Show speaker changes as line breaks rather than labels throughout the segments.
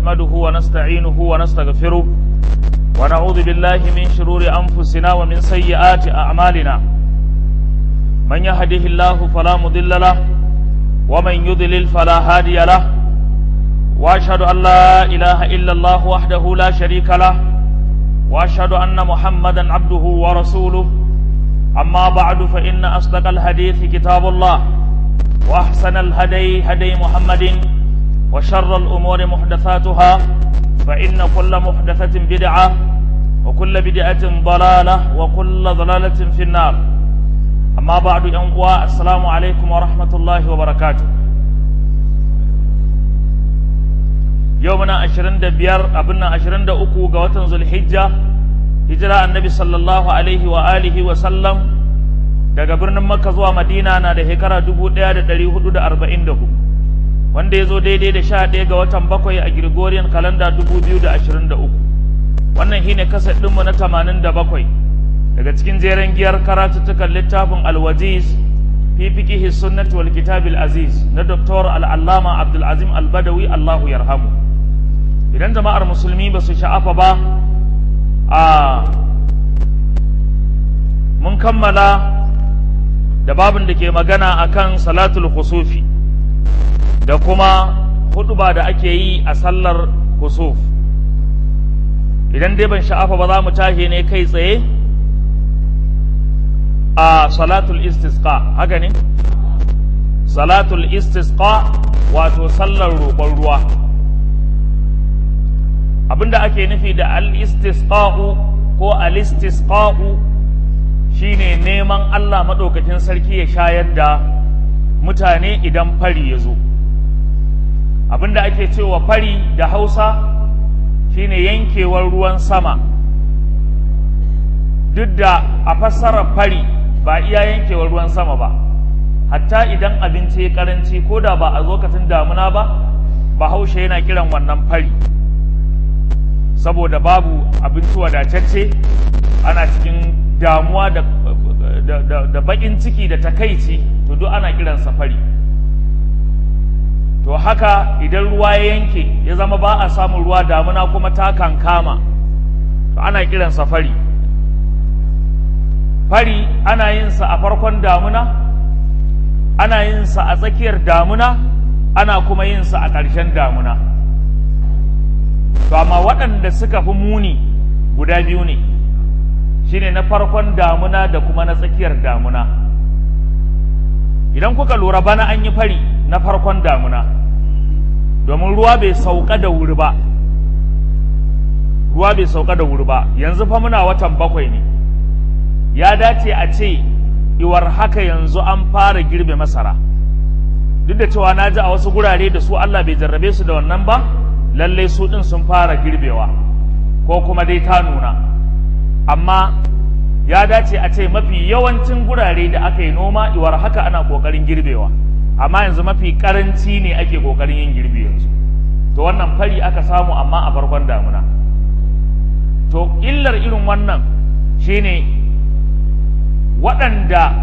نحمده ونستعينه ونستغفره ونعوذ بالله من شرور أنفسنا ومن سيئات أعمالنا من يهده الله فلا مضل له ومن يضلل فلا هادي له وأشهد أن لا إله إلا الله وحده لا شريك له وأشهد أن محمدا عبده ورسوله أما بعد فإن أصدق الحديث كتاب الله وأحسن الهدي هدي محمد وشر الأمور محدثاتها فإن كل محدثة بدعة وكل بدعة ضلالة وكل ضلالة في النار أما بعد السلام عليكم ورحمة الله وبركاته يومنا 25 أبنا 23 قوة ذو الحجة هجرة النبي صلى الله عليه وآله وسلم daga birnin Makka zuwa Madina na da shekara 1444 wanda ya zo daidai da 11 ga watan 7 a Gregorian calendar 2023 wannan shine kasar ɗinmu na 87 daga cikin jeren giyar karatuttukan littafin Al-Wajiz fi fiqhi sunnah wal kitab al-aziz na Dr. Al-Allama Abdul Azim Al-Badawi Allahu yarhamu. Idan jama'ar musulmi ba su sha'afa ba mun kammala da babin da ke magana akan salatul khusufi da kuma hutuba da ake yi a sallar khusuf. Idan dai ban sha'afa ba za mu tashi ne kai tsaye a salatul istisqa, haka ne? Salatul istisqa wato sallar roƙon ruwa. Abinda ake nufi da al-istisqa'u ko al-istisqa'u shine neman Allah maɗaukakin sarki ya shayar da mutane idan fari ya zo. Abinda ake cewa fari da Hausa shine yankewar ruwan sama, duk da a fassarar fari ba iya yankewar ruwan sama ba, hatta idan abinci ya karanci ko da ba a lokacin damuna ba, Bahaushe yana kiran wannan fari saboda babu abinci wadatacce, ana cikin damuwa da bakin ciki da takaici, to duk ana kiransa fari. To haka idan ruwa ya yanke ya zama ba a samun ruwa, damuna kuma ta kankama, to ana kiransa fari. Fari ana yin sa a farkon damuna, ana yin sa a tsakiyar damuna, ana kuma yin sa a ƙarshen damuna. To amma waɗanda suka fi muni guda biyu ne, shine na farkon damuna da kuma na tsakiyar damuna. Idan kuka lura bana an yi fari na farkon damuna domin ruwa bai sauka da wuri ba, ruwa bai sauka da wuri ba. Yanzu fa muna watan 7 ne, ya dace a ce iwar haka yanzu an fara girbe masara, duk da cewa na ji a wasu gurare da su Allah bai jarrabe su da wannan ba, lallai su ɗin sun fara girbewa ko kuma dai ta nuna. Amma ya dace a ce mafi yawancin gurare da aka yi noma iwar haka ana kokarin girbewa, amma yanzu mafi karanci ne ake kokarin yin girbi yanzu. To wannan fari aka samu amma a farkon damuna. To illar irin wannan shine waɗanda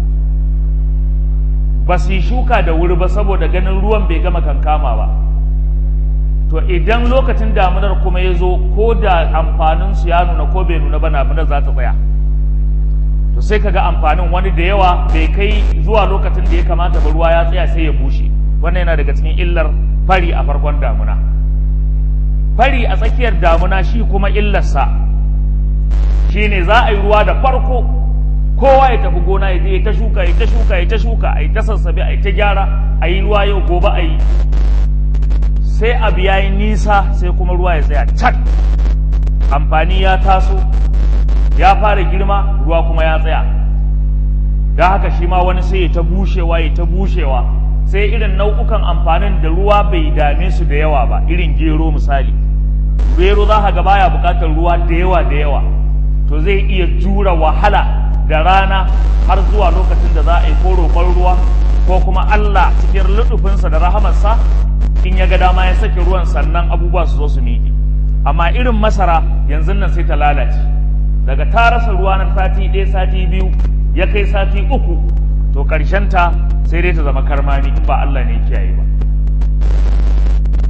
ba su yi shuka da wuri ba saboda ganin ruwan bai gama kankama ba, to idan lokacin damunar kuma ya zo, ko da amfaninsu ya nuna ko bai nuna ba, damunar za ta tsaya. To sai kaga amfanin wani da yawa bai kai zuwa lokacin da ya kamata ba, ruwa ya tsaya sai ya bushe. Wannan yana daga cikin illar fari a farkon damuna. Fari a tsakiyar damuna shi kuma illarsa shine za a yi ruwa da farko, kowa ya tafi gona ya je ya ta shuka ya ta shuka ya ta shuka, a yi ta sassabe a yi ta gyara, a yi ruwa yau gobe a yi, sai abu ya yi nisa sai kuma ruwa ya tsaya cak, amfani ya taso ya fara girma, ruwa kuma ya tsaya. Don haka shi ma wani sai ya ta bushewa ya ta bushewa, sai irin nau'ukan amfanin da ruwa bai dame su da yawa ba, irin gero misali. Gero za ka ga baya buƙatar ruwa da yawa, to zai iya jura wahala da rana har zuwa lokacin da za a yi ko roƙon ruwa, ko kuma Allah cikin lutufinsa da rahamarsa in ya ga dama ya sake ruwan sannan abubuwa su zo su miƙe. Amma irin masara yanzu nan sai ta lalace, daga ta rasa ruwa na sati 1 sati 2 ya kai sati 3, to ta sai dai ta zama karmami in ba Allah ne kiyaye ba.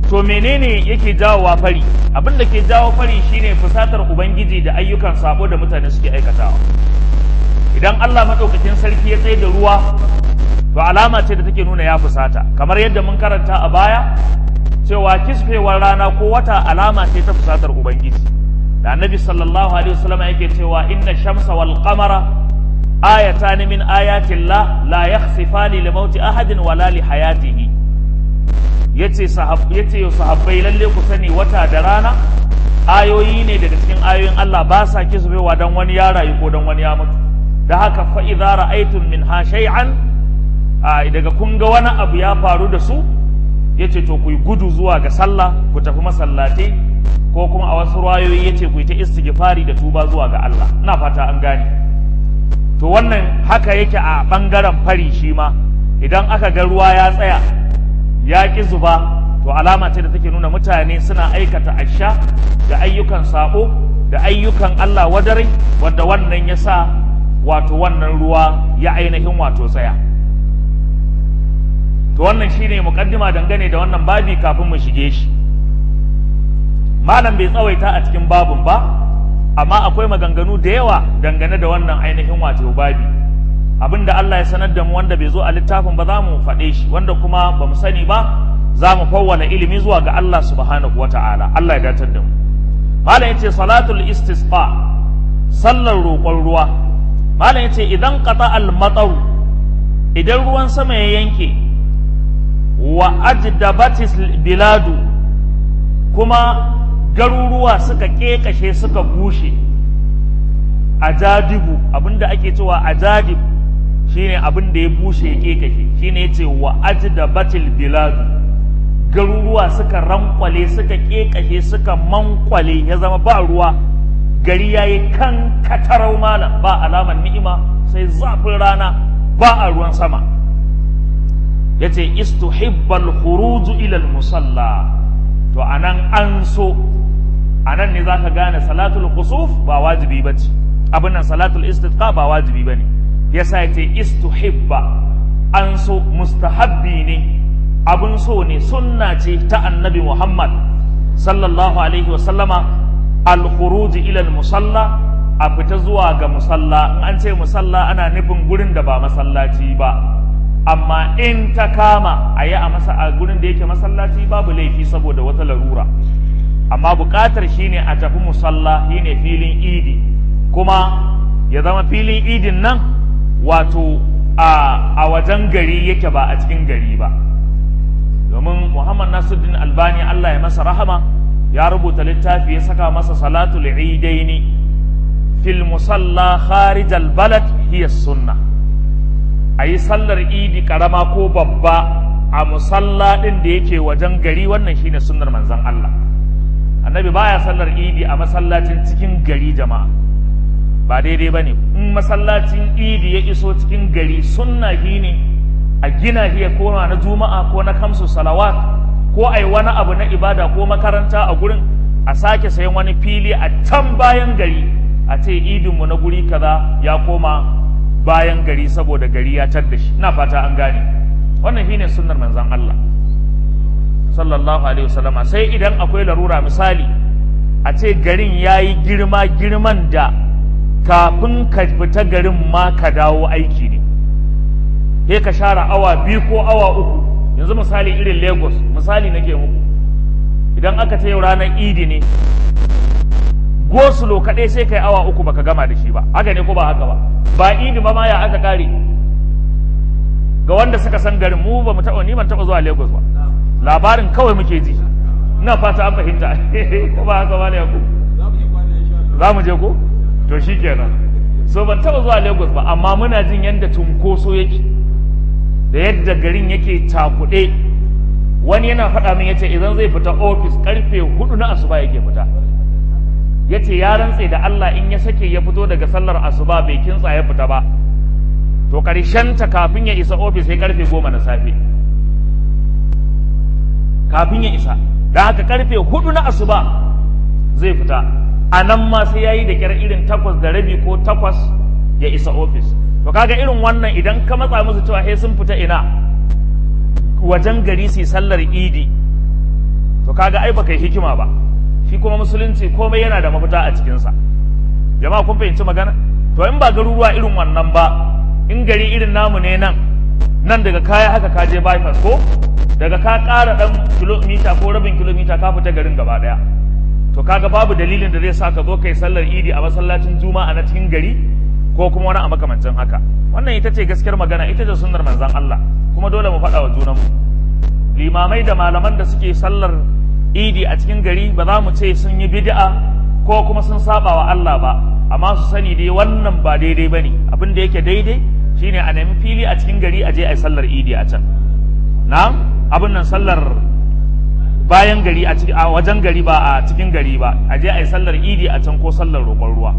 to menene yake jawowa fari? Abin da ke jawo fari shine fusatar ubangiji da ayyukan sabo da mutane suke aikatawa. Idan Allah madaukakin sarki ya tsaye da ruwa, to alama ce da take nuna ya fusata, kamar yadda mun karanta a baya cewa kisfewar rana ko wata alama ce ta fusatar ubangiji. Da annabi sallallahu alaihi wasallam yake cewa inna shamsa wal qamara ayatan min ayatillah la yakhsifani li mauti ahadin wala li hayatihi. yace sahabbai lalle ku sani wata da rana ayoyi ne daga cikin ayoyin Allah, ba sa kisbewa dan wani ya rayu ko dan wani ya mutu. Da haka fa idza ra'aytum minha shay'an, daga kun ga wani abu ya faru da su, yace to ku gudu zuwa ga sallah, ku tafi masallatai, ko kuma a wasu ruwayoyi yace ku yi ta istighfari da tuba zuwa ga Allah. Ina fata an gane. To wannan haka yake a bangaren fari shi ma, idan aka ga ruwa ya tsaya ya ƙi zuba, to alama ce da take nuna mutane suna aikata asha da ayyukan sabo da ayyukan Allah wadare, wanda wannan ya sa wato wannan ruwa ya ainihin wato tsaya. To wannan shine muqaddima dangane da wannan babi kafin mu shige shi. Malam bai tsawaita a cikin babun ba, amma akwai maganganu da yawa dangane da wannan ainihin wato babi. Abinda Allah ya sanar da mu wanda bai zo a littafin ba za mu faɗe shi, wanda kuma ba mu sani ba za mu fawwala ilimi zuwa ga Allah subhanahu wata'ala. Allah ya datar da mu. Malam yace salatul istisqa, sallar roƙon ruwa. Malam yace idan qata al matar, idan ruwan sama ya yanke, wa ajdabatis biladu, kuma garuruwa suka kekashe suka bushe. Ajadibu, abinda ake cewa ajadib shine abin da ya bushe ya kekashe, shine yace wa ajdabatil biladu, garuruwa suka rankwale suka kekashe suka mankwale, ya zama ba ruwa, gari yayi kan katarau malam, ba alamar ni'ima sai zafin rana, ba a ruwan sama. Yace istuhibbal khuruju ila al musalla, to anan an so, anan ne zaka gane salatul khusuf ba wajibi bace, abin nan salatul istisqa ba wajibi bane. Yasa yace istuhibba, an so, mustahabbi ne, abun so ne, sunna ce ta annabi Muhammad sallallahu alaihi wa sallama, al-khuruj ila al-musalla, a fita zuwa ga musalla. In an ce musalla ana nufin gurin da ba masallaci ba, amma in ta kama a yi a gurin da yake masallaci babu laifi saboda wata larura, amma buƙatar shine a tafi musalla, shine filin idi, kuma ya zama filin idin nan wato a wajen gari yake ba a cikin gari ba. Domin Muhammad Nasiruddin Albani Allah ya masa rahama ya rubuta littafi ya saka masa salatul idaini fil musalla kharij al balad hiya sunna, ayi sallar idi karama ko babba a musalla din da yake wajen gari, wannan shine sunnar manzon Allah. Annabi baya sallar idi a masallacin cikin gari jama'a, ba daidai ba ne. In masallacin idi ya iso cikin gari, sunna shi ne a gina shi ya koma na juma'a ko na kamsu salawat, ko a yi wani abu na ibada ko makaranta a gurin, a sake sayan wani fili a can bayan gari, a ce idinmu na guri kaza ya koma bayan gari saboda gari ya tar da shi. Ina fata an gane. Wannan shi ne sunnar manzon Allah sallallahu alaihi wasallama. Sai idan akwai larura, misali a ce garin ya yi girman da kafin ka fita garin ma ka dawo aiki ne, sai ka share awa 2 ko awa 3. Yanzu misali irin Lagos, misali nake muku, idan aka ce ranar idi ne, gosulo kaɗai sai kai awa 3 baka gama da shi ba. Haka ne ko ba haka ba? Ba idi ba ma ya aka kare. Ga wanda suka san garin, mu ba mu taɓa, ni ban taɓa zuwa Lagos ba, labarin kawai muke ji. Ina fata an fahimta ko ba haka ba ne ku? Za mu je ko? To shi kenan. So ban taɓa zuwa Lagos ba, amma muna jin yadda cunkoso yake da yadda garin yake cakuɗe. Wani yana faɗa min yace idan zai fita ofis karfe 4 na asuba yake fita. Yace ya rantse da Allah in ya sake ya fito daga sallar asuba bai kintsa ya fita ba, to ta kafin ya isa ofis sai karfe 10 na safe. Kafin ya isa, da haka karfe 4 na asuba zai fita. A nan ma sai ya yi da kyar irin 8:30 ko 8 ya isa ofis. To kaga irin wannan idan ka matsa musu cewa sai sun fita ina wajen gari su sallar idi, to kaga ai baka yi hikima ba. Shi kuma musulunci komai yana da mafita a cikinsa. Jama'a kun fahimci magana? To in ba garuruwa irin wannan ba, in gari irin namu ne nan daga kaya haka ka je bypass ko daga ka ƙara ɗan kilomita ko rabin kilomita ka fita garin gaba ɗaya. To kaga babu dalilin da zai sa ka zo kai sallar idi a masallacin juma'a na cikin gari ko kuma wani a makamancin haka. Wannan ita ce gaskiyar magana, ita ce sunnar manzon Allah, kuma dole mu faɗa wa junanmu. Limamai da malaman da suke sallar idi a cikin gari ba za mu ce sun yi bid'a ko kuma sun saba wa Allah ba, amma su sani dai wannan ba daidai bane. Abin da yake daidai shine a nemi fili a cikin gari a je a yi sallar idi a can. Na abin nan sallar bayan gari a wajen gari ba a cikin gari ba, a je a yi sallar idi a can ko sallar roƙon ruwa.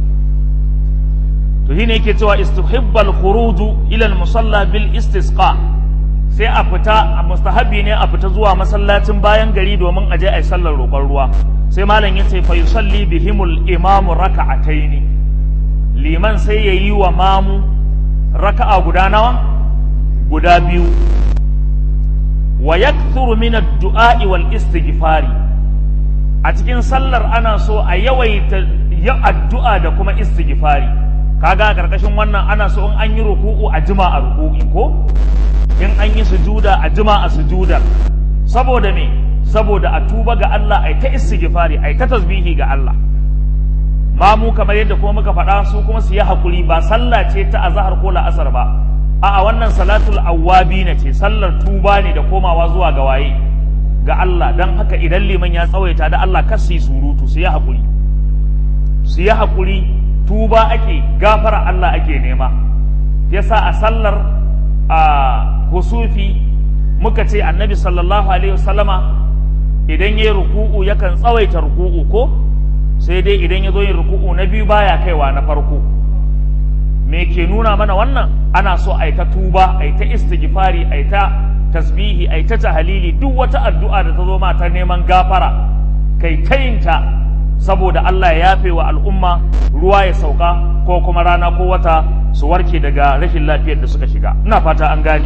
To shine yake cewa istuhibbal khuruju ila al-musalla bil istisqa, sai a fita, a mustahabi ne a fita zuwa masallacin bayan gari domin a je a yi sallar roƙon ruwa. Sai malam yace fa yusalli bihimul imamu raka'ataini, liman sai yayi wa mamu raka'a guda nawa? Guda biyu. Wa yakthuru min ad-du'a'i wal istighfari, a cikin sallar ana so a yawaita addu'a da kuma istighfari. Kaga a karkashin wannan ana so in an yi ruku'u a jima a ruku'i ko in an yi sujuda a jima a sujudar. Saboda me? Saboda a tuba ga Allah, ai ta istighfari, ai ta tasbihi ga Allah. Mamu kamar yadda kuma muka faɗa, su kuma su yi hakuri, ba sallah ce ta azhar ko la'asar ba, a'a wannan salatul awwabina ce, sallar tuba ne da komawa zuwa ga waye, ga Allah. Dan haka idan liman ya tsawaita da Allah kar su yi surutu, su yi hakuri, su yi hakuri, tuba ake, gafara Allah ake nema. Yasa a sallar husufi muka ce annabi sallallahu alaihi wasallama idan yayi ruku'u yakan tsawaita ruku'u ko, sai dai idan ya zo yin ruku'u na biyu baya kaiwa na farko. Me ke nuna mana wannan? Ana so a yi ta tuba, a yi ta istighfari, a yi ta tasbihi, a yi ta tahalili, duk wata addu'a da ta zo ma ta neman gafara kai ta yinta, saboda Allah ya yafe wa al'umma, ruwa ya sauka ko kuma rana ko wata su warke daga rashin lafiyar da suka shiga. Ina fata an gane.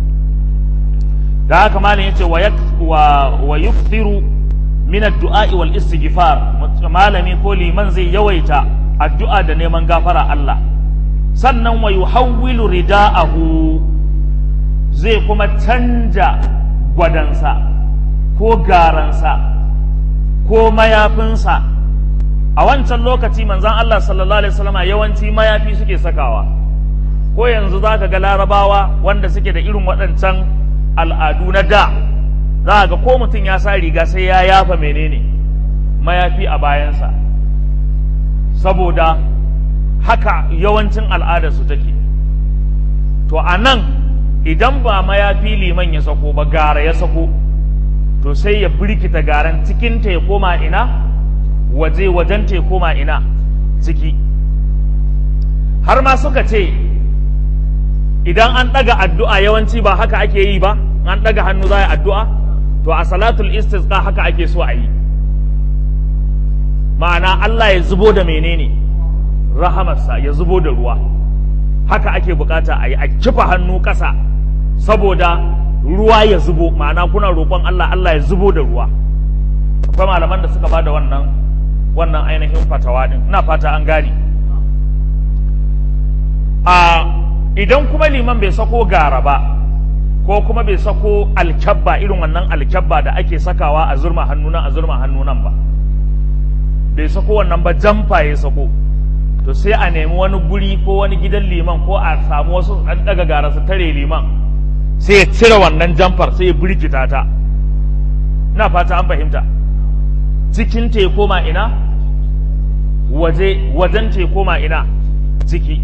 Da haka malam yace wa yukthiru min ad-du'a wal istighfar, malami ko liman zai yawaita addu'a da neman gafara Allah. Sannan wa yuhawwilu rida'ahu, zai kuma canja gwadansa ko garansa ko mayafinsa. A wancan lokaci manzon Allah sallallahu alaihi wasallam yawanci mayafi suke sakawa, ko yanzu zaka ga larabawa wanda suke da irin waɗancan al'adu na da, za ga ko mutum ya sa riga sai ya yafa menene mayafi a bayansa, saboda haka yawancin al'adarsu take. To a nan idan ba mayafi liman ya sako ba, gara ya sako, to sai ya birkita garan, cikinta ya koma ina? Waje, wajenta ya koma ina? Ciki. Har ma suka ce idan an ɗaga addu'a yawanci ba haka ake yi ba, an ɗaga hannu za a yi addu'a, to a salatul istisqa haka ake so a yi. Ma'ana Allah ya zubo da menene? Rahamarsa, ya zubo da ruwa. Haka ake bukata a yi, a kifa hannu ƙasa saboda ruwa ya zubo, ma'ana kuna roƙon Allah, Allah ya zubo da ruwa. Akwai malaman da suka ba da wannan ainihin fatawa din, ina fata an gane. Idan kuma liman bai sako gara ba, ko kuma bai sako alkyabba, irin wannan alkyabba da ake sakawa a zurma hannu nan ba, bai sako wannan ba, jamfa ya sako, to sai a nemi wani guri ko wani gidan liman, ko a samu wasu ɗan ɗaga gara su tare liman, sai ya cire wannan jamfar, sai ya birkita ta. Ina fata an fahimta. Cikin ta ya koma ina? Wajen ta ya koma ina? Ciki.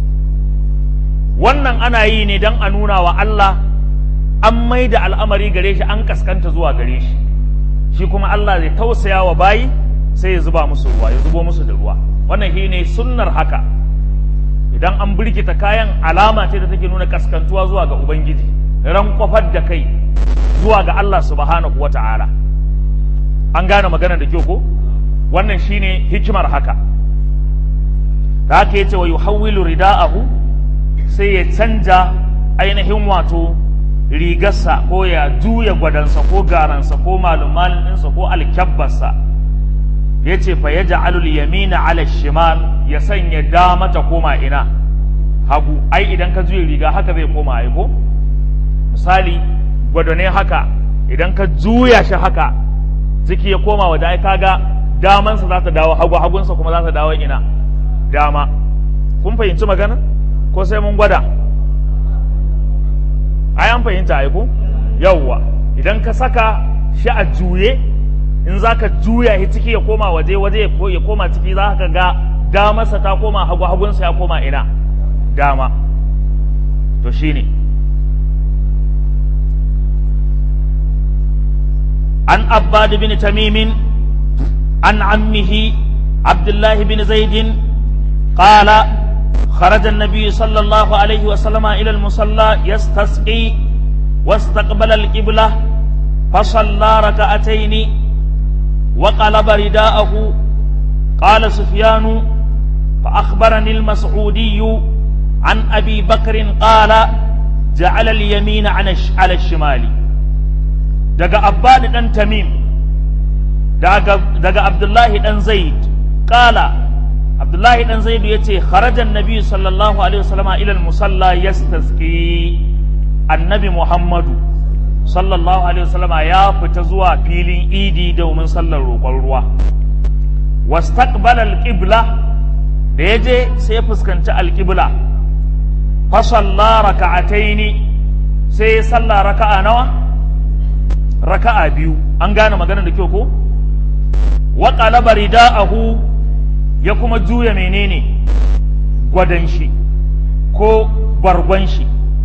Wannan ana yi ne don a nuna wa Allah an mai da al'amari gare shi, an kaskanta zuwa gare shi, shi kuma Allah zai tausaya wa bayi, sai ya zuba musu ruwa, ya zubo musu da ruwa. Wannan shi ne sunnar haka. Idan an birkita kayan, alama ce da take nuna kaskantuwa zuwa ga Ubangiji, ran kwafar da kai zuwa ga Allah subhanahu wa ta'ala. An gane magana da kyau ko? Wannan shine hikimar haka. Da haka yace wa yuhawwilu rida'ahu, sai ya canja ainihin wato rigarsa ko ya juya gwadansa ko garansa ko malumalin ɗinsa ko alkyabbarsa, ya ce fa ya ja'alul yamina ala shimal, ya sanya dama ta koma ina hagu. Ai idan ka juya riga haka zai koma ai ko misali gwado ne haka, idan ka juya shi haka ciki ya koma waje, ai kaga damansa za ta dawo hagu, hagunsa kuma za ta dawo ina dama. Kun fahimci magana ko sai mun gwada? Ai an fahimta ai ko yawwa. Idan ka saka shi a juye, in za ka juya shi ciki ya koma waje, waje ya koma ciki, za ka ga damarsa ta koma hagu, hagunsa ya koma ina dama. to shine an Abbad bin Tamim an ammihi Abdullah bin Zaid qala خرج النبي صلى الله عليه وسلم إلى المصلى يستسقي واستقبل القبلة فصلى ركعتين وقلب رداءه. قال سفيان فأخبرني المسعودي عن أبي بكر قال جعل اليمين على الشمال. دقى عباد بن تميم دقى عبد الله بن زيد قال عبد الله بن زيد يتي خرج النبي صلى الله عليه وسلم إلى المصلى يستسقي. النبي محمد صلى الله عليه وسلم يا فتزوا فيلين إيدي دومن صلى الروا واستقبل القبلة ديجي سيفسكنت القبلة فصلى ركعتين سيصلى ركعة نوى ركعة بيو أنغانا مغانا نكيوكو وقلب رداءه ya kuma juya menene gwadon shi ko bargon shi.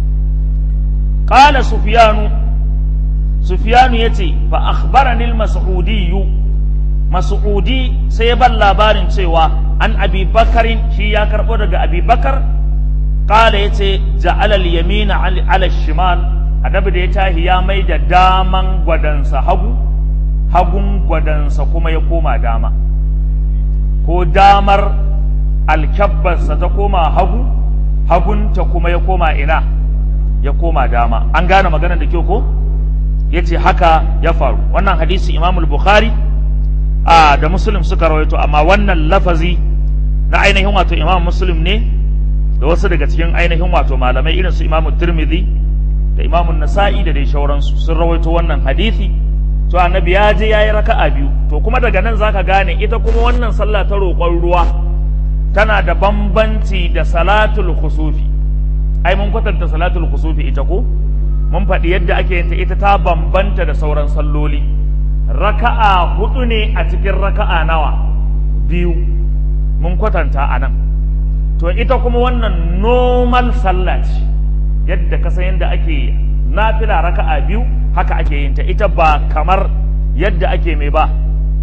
Qala Sufyanu yace fa akhbarani al-Mas'udi sai ya bar labarin cewa an Abi Bakarin, shi ya karbo daga Abi Bakar. Qala yace ja'ala al-yamina 'ala al-shimal, annabi da ya tahi ya mai da daman gwadansa hagu, hagun gwadansa kuma ya koma dama, ko damar alkyabbarsa ta koma hagu, hagunta kuma ya koma ina, ya koma dama. An gane maganar da kyau ko? Yace haka ya faru. Wannan hadisi Imam al-Bukhari da Muslim suka rawaito, amma wannan lafazi na ainihin wato Imam Muslim ne da wasu daga cikin ainihin wato malamai irin su Imam Tirmidhi da Imam Nasa'i da dai shauransu sun rawaito wannan hadisi. To annabi ya je yayi raka'a biyu. To kuma daga nan zaka gane ita kuma wannan sallah ta roƙon ruwa tana da bambanci da salatul khusufi. Ai mun kwatanta salatul khusufi ita ko mun faɗi yadda ake yin ta, ita ta bambanta da sauran salloli. Raka'a hudu ne a cikin raka'a nawa biyu mun kwatanta a nan. To ita kuma wannan normal sallah ce, yadda ka san yadda ake nafila raka'a biyu haka ake yin ta, ita ba kamar yadda ake mai ba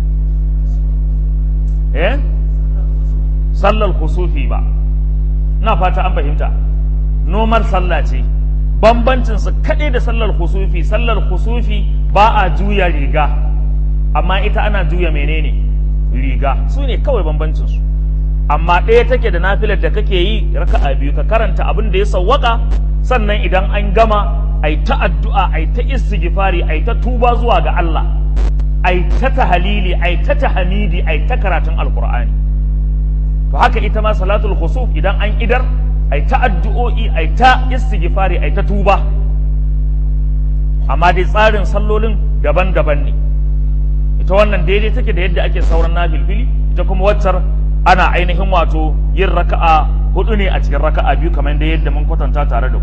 sallar kusufi ba. Ina fata an fahimta, nomar sallah ce. Bambancin su kaɗai da sallar kusufi, sallar kusufi ba a juya riga, amma ita ana juya menene riga, su ne kawai bambancin su. Amma ɗaya take da nafilar da kake yi raka'a biyu, ka karanta abin da ya sawwaka, sannan idan an gama ai ta addu'a, ai ta istighfari, ai ta tuba zuwa ga Allah, ai ta tahalili, ai ta tahmidi, ai ta karatun alqur'ani. To haka ita ma salatul khusuf idan an idar ai ta addu'o'i, ai ta istighfari, ai ta tuba. Amma dai tsarin sallolin daban-daban ne. Ita wannan daidai take da yadda ake sauran nafilfili, ita kuma waccar ana ainihin wato yin raka'a hudu ne a cikin raka'a biyu kamar da yadda mun kwatanta tare da ku.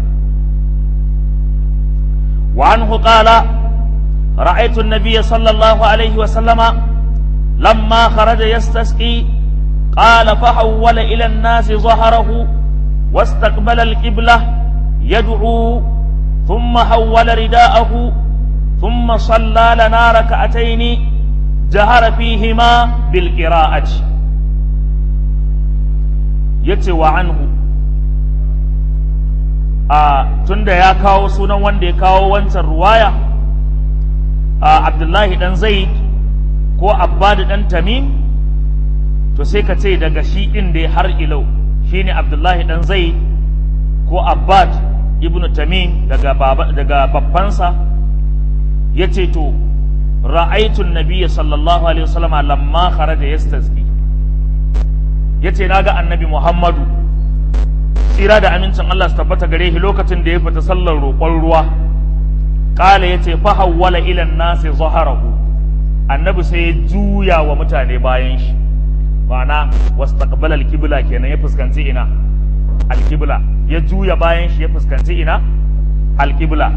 وعنه قال رأيت النبي صلى الله عليه وسلم لما خرج يستسقي قال فحول إلى الناس ظهره واستقبل القبلة يدعو ثم حول رداءه ثم صلى لنا ركعتين جهر فيهما بالقراءة. يتوى عنه tunda ya kawo sunan wanda ya kawo wancan ruwaya Abdullahi dan Zaid ko Abbad dan Tamim, to sai ka ce daga shi din da har ilau shine Abdullahi dan Zaid ko Abbad ibn Tamim daga babbansa yace to ra'aytu an-nabiy sallallahu alaihi wasallam lamma kharaja yastasqi yace naga annabi Muhammadu tsira da amincin Allah su tabbata gare shi lokacin da ya fita sallar roƙon ruwa qala yace fa hawwala ila an-nasi zaharahu annabi sai ya juya wa mutane bayan shi ma'ana wastaqbala al-qibla kenan ya fuskanci ina al-qibla ya juya bayan shi ya fuskanci ina al-qibla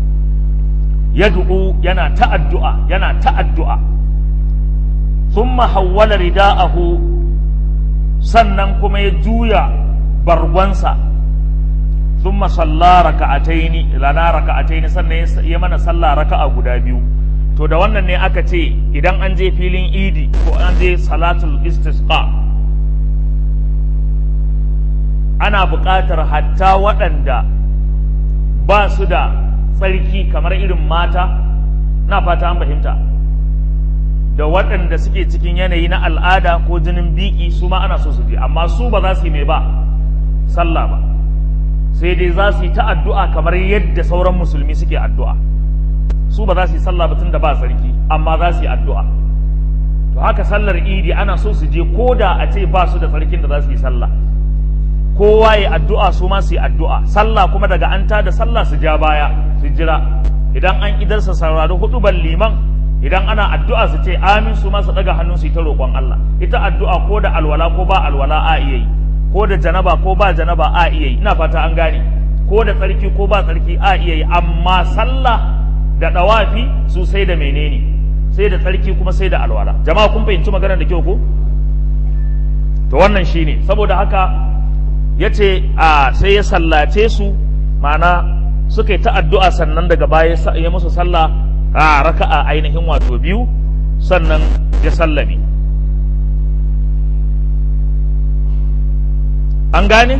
yad'u yana ta'addu'a thumma hawwala rida'ahu sannan kuma ya juya bargonsa thumma salla raka'ataini sannan ya mana sallah raka'a guda biyu. To da wannan ne aka ce idan an je filin idi ko an je salatul istisqa ana buƙatar hatta waɗanda ba su da tsarki kamar irin mata, na fata an fahimta, da waɗanda suke cikin yanayi na al'ada ko jinin biki su ma ana so su je, amma su ba za su yi mai ba sallah ba, sai dai za su yi ta addu'a kamar yadda sauran musulmi suke addu'a. Su ba za su yi sallah ba tun da ba sarki, amma za su yi addu'a. To haka sallar idi ana so su je ko da a ce ba su da sarkin da za su yi sallah, kowa ya addu'a su ma su yi addu'a, sallah kuma daga an da sallah su ja baya su jira, idan an idar sa saurari huɗuban liman, idan ana addu'a su ce amin su ma su ɗaga hannun su yi ta roƙon Allah. Ita addu'a ko da alwala ko ba alwala a iya yi, ko da janaba ko ba janaba a iya yi, ina fata an gane, ko da tsarki ko ba tsarki a iya yi, amma sallah da ɗawafi su sai da menene, sai da tsarki kuma sai da alwala. Jama'a kun fahimci maganar da kyau ko? To wannan shine, saboda haka yace sai ya sallace su, ma'ana suka yi ta addu'a sannan daga baya ya musu sallah raka'a ainihin wato biyu sannan ya sallame. An gane?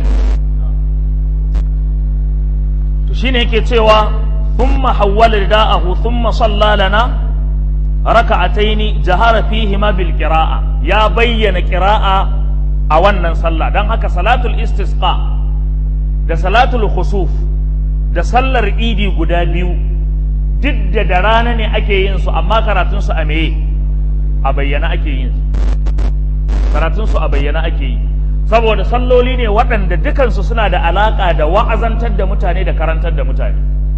To shine yake cewa ثم حول رداءه ثم صلى لنا ركعتين جهر فيهما بالقراءة يا بين قراءة أولا صلى دان هكا صلاة الاستسقاء da salatul khusuf da sallar idi guda biyu duk da rana ne ake yin su amma karatun su a meye a bayyana ake yin su karatun su a bayyana ake yi saboda salloli ne waɗanda dukansu suna da alaka da wa'azantar da mutane da karantar da mutane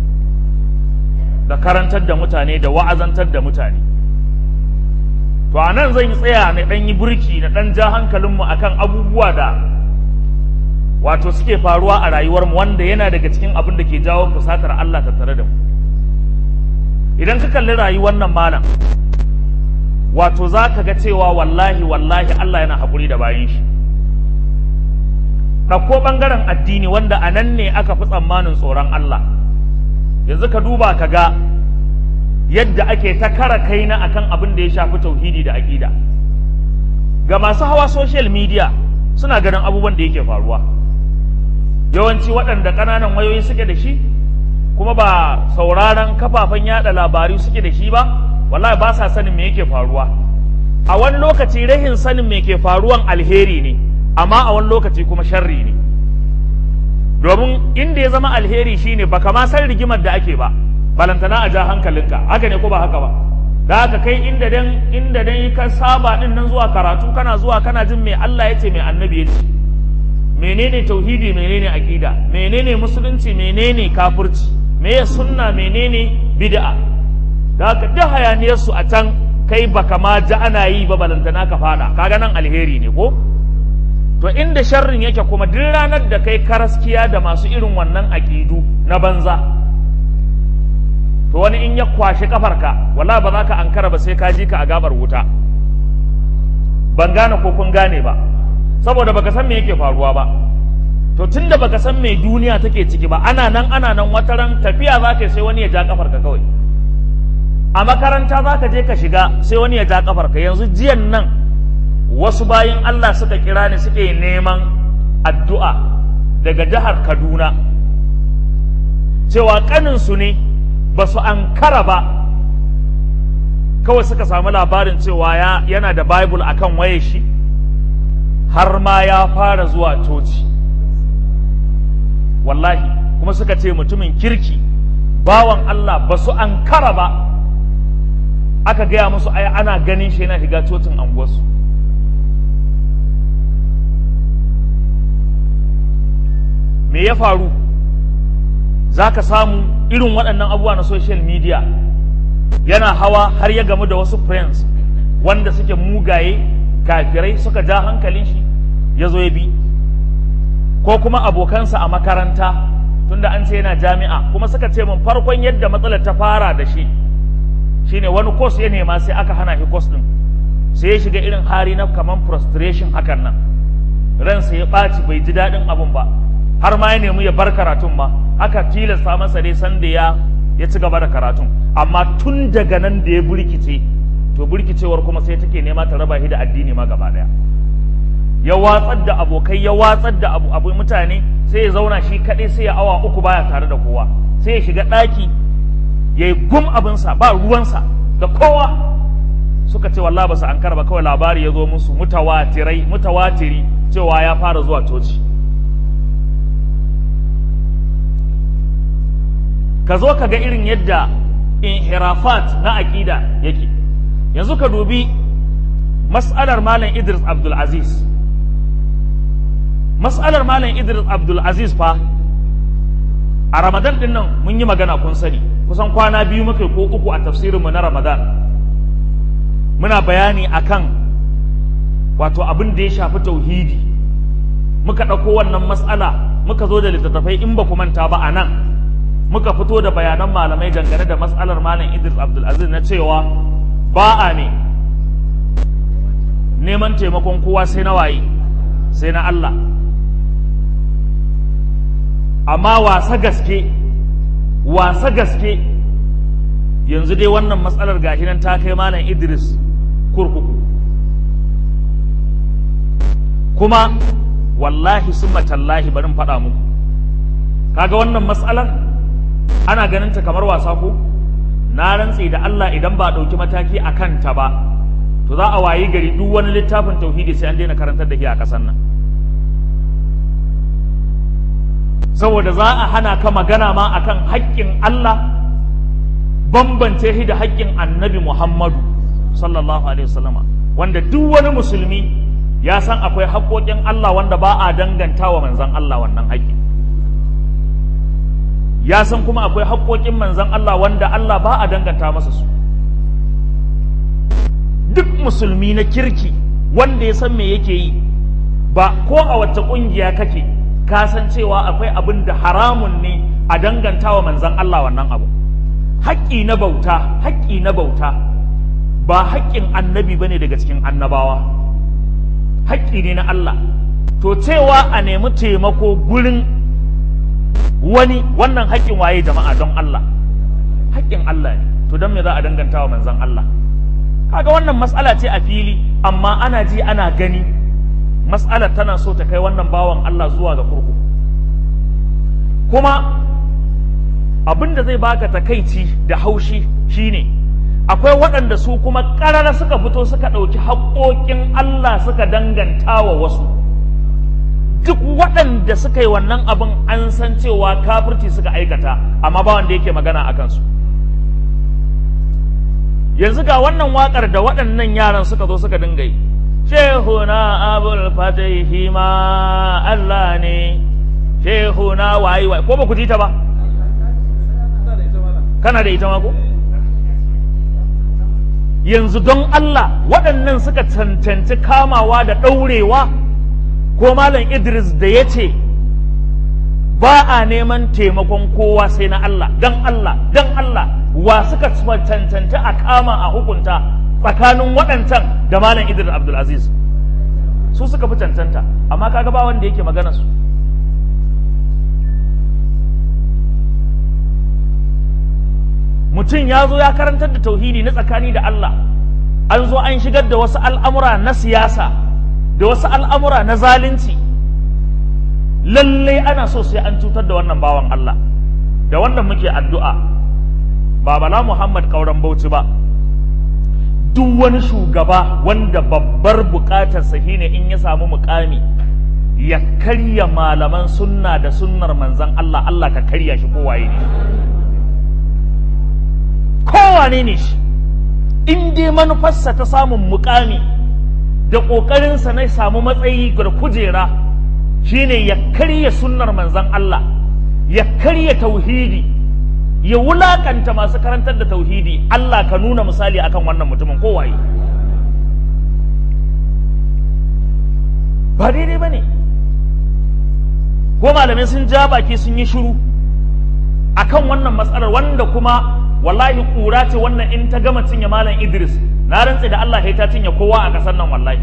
da wa'azantar da mutane. To a nan zan tsaya na ɗan yi burki na ɗan ja hankalinmu akan abubuwa da wato suke faruwa a rayuwarmu wanda yana daga cikin abin da ke jawo fusatar Allah tattare da mu. Idan ka kalli rayuwar nan malam, wato za ka ga cewa wallahi Allah yana haƙuri da bayan shi. Ɗauko ɓangaren addini wanda a nan ne aka fi tsammanin tsoron Allah. Yanzu ka duba ka ga yadda ake ta kara kaina akan abin da ya shafi tauhidi da aqida. Ga masu hawa social media suna ganin abubuwan da yake faruwa. Yawanci waɗanda ƙananan wayoyi suke da shi kuma ba sauraron kafafen yada labarai suke da shi ba, wallahi ba sa sanin me yake faruwa. A wani lokaci rahin sanin me ke faruwan alheri ne, amma a wani lokaci kuma sharri ne. Domin inda ya zama alheri shine baka ma san rigimar da ake ba, balantana a ja hankalinka, haka ne ko ba haka ba? Da haka kai inda dan ka saba din nan zuwa karatu kana zuwa kana jin me Allah ya ce me annabi ya ce, menene tauhidi menene aqida, menene musulunci menene kafirci, meye sunna menene bid'a. Da haka duk hayaniyar su a can kai baka ma ji ana yi ba balantana ka fada, kaga nan alheri ne ko? To inda sharrin yake kuma duk ranar da kai karaskiya da masu irin wannan aƙidu na banza, to wani in ya kwashe kafarka wala ba za ka ankara ba sai ka ji ka a gabar wuta. Ban gane ko kun gane ba, saboda baka san me yake faruwa ba. To tunda baka san me duniya take ciki ba, ana nan wata ran tafiya za ka sai wani ya ja kafarka kawai. A makaranta za ka je ka shiga sai wani ya ja kafarka. Yanzu jiyan nan wasu bayin Allah suka kira ni suke neman addu'a daga jihar Kaduna cewa kaninsu ne ba su ankara ba, kawai suka samu labarin cewa yana da Bible akan wayar shi har ma ya fara zuwa coci. Wallahi kuma suka ce mutumin kirki bawan Allah ba su ankara ba aka gaya musu ai ana ganin shi yana shiga cocin anguwarsu. Me ya faru? Za ka samu irin waɗannan abubuwa na social media yana hawa har ya gamu da wasu friends wanda suke mugaye kafirai suka ja hankalin shi ya zo ya bi, ko kuma abokansa a makaranta tunda an ce yana jami'a, kuma suka ce mun farkon yadda matsalar ta fara da shi shine wani course ya nema sai aka hana shi course din, sai ya shiga irin hali na kaman frustration hakan nan, ransa ya ɓaci bai ji daɗin abun ba, har ma ya nemi ya bar karatun ma, aka tilasta masa dai sanda ya ci gaba da karatun, amma tun daga nan da ya burkice, to burkicewar kuma sai take nema ta raba shi da addini ma gaba daya. Ya watsar da abokai, ya watsar da abu mutane, sai ya zauna shi kaɗai, sai ya awa 3 baya tare da kowa, sai ya shiga ɗaki ya yi gum abinsa ba ruwansa da kowa. Suka ce wallahi ba su ankara ba, kawai labari ya zo musu mutawatiri cewa ya fara zuwa coci. Ka zo ka ga irin yadda inhirafat na aƙida yake. Yanzu ka dubi mas'alar Malam Idris Abdul Aziz. Mas'alar Malam Idris Abdul Aziz fa a Ramadan din nan mun yi magana kun sani, kusan kwana 2 muka ko 3 a tafsirinmu na Ramadan. Muna bayani akan wato abin da ya shafi tauhidi. Muka ɗauko wannan mas'ala muka zo da littattafai in ba ku manta ba a nan. Muka fito da bayanan malamai dangane da mas'alar Malam Idris Abdul Aziz na cewa ba a ne neman taimakon kowa sai na waye, sai na Allah. Amma wasa gaske yanzu dai wannan matsalar gashi nan ta kai Malam Idris kurkuku, kuma wallahi summa tallahi barin faɗa muku, kaga wannan matsalar ana ganin ta kamar wasa ko? Na rantse da Allah idan ba ɗauki mataki a kanta ba, to za a wayi gari duk wani littafin tauhidi sai an daina karantar da shi a ƙasar nan. Saboda za a hana ka magana ma akan haƙƙin Allah, bambance shi da haƙƙin Annabi Muhammadu sallallahu alaihi wasallama, wanda duk wani musulmi ya san akwai haƙƙoƙin Allah wanda ba a danganta wa manzon Allah wannan haƙƙi. Ya san kuma akwai haƙƙoƙin manzon Allah wanda Allah ba a danganta masa su. Duk musulmi na kirki wanda ya san me yake yi, ba ko a wacce ƙungiya kake, ka san cewa akwai abin da haramun ne a danganta wa manzon Allah wannan abu. Haƙƙi na bauta ba haƙƙin annabi bane daga cikin annabawa, haƙƙi ne na Allah. To cewa a nemi taimako gurin wani, wannan haƙƙin waye jama'a don Allah? Haƙƙin Allah ne. To don me za a danganta wa manzon Allah? Kaga wannan mas'ala ce a fili, amma ana ji ana gani mas'alar tana so ta kai wannan bawan Allah zuwa ga kurkuku. Kuma abin da zai baka takaici da haushi shine akwai waɗanda su kuma ƙarara suka fito suka ɗauki haƙƙoƙin Allah suka danganta wa wasu. Duk waɗanda suka yi wannan abin an san cewa kafirci suka aikata, amma ba wanda yake magana a kansu. Yanzu ga wannan waƙar da waɗannan yaran suka zo suka dinga yi, Shehuna Abul Fatihi ma Allah ne, Shehuna wayi, ko ba ku ji ta ba? Kana da ita ma ko? Yanzu don Allah waɗannan suka cancanci kamawa da ɗaurewa? Ko Malam Idris da ya ce ba a neman taimakon kowa sai na Allah, don Allah, wa suka cancanta a kama a hukunta tsakanin waɗancan da Malam Idris Abdul Aziz? Su suka fi cancanta, amma kaga ba wanda yake magana su. Mutum ya zo ya karantar da tauhidi na tsakani da Allah, an zo an shigar da wasu al'amura na siyasa da wasu al'amura na zalunci. Lallai ana so sai an cutar da wannan bawan Allah, da wannan muke addu'a ba Bala Muhammad Kauran Bauchi ba, duk wani shugaba wanda babbar bukatarsa shine in ya samu mukami ya karya malaman sunna da sunnar manzan Allah, Allah ka karya shi kowaye ne kowane ne shi, in dai manufarsa ta samun mukami da ƙoƙarinsa na samu matsayi ga kujera shine ya karya sunnar manzan Allah, ya karya tauhidi, ya wulakanta masu karantar da tauhidi, Allah ka nuna misali akan wannan mutumin kowaye. Ba daidai ba ne, ko malamai sun ja baki sun yi shiru akan wannan matsalar, wanda kuma wallahi ƙura ce wannan in ta gama cinye malam Idris, na rantse da Allah ta cinye kowa a ƙasar nan wallahi.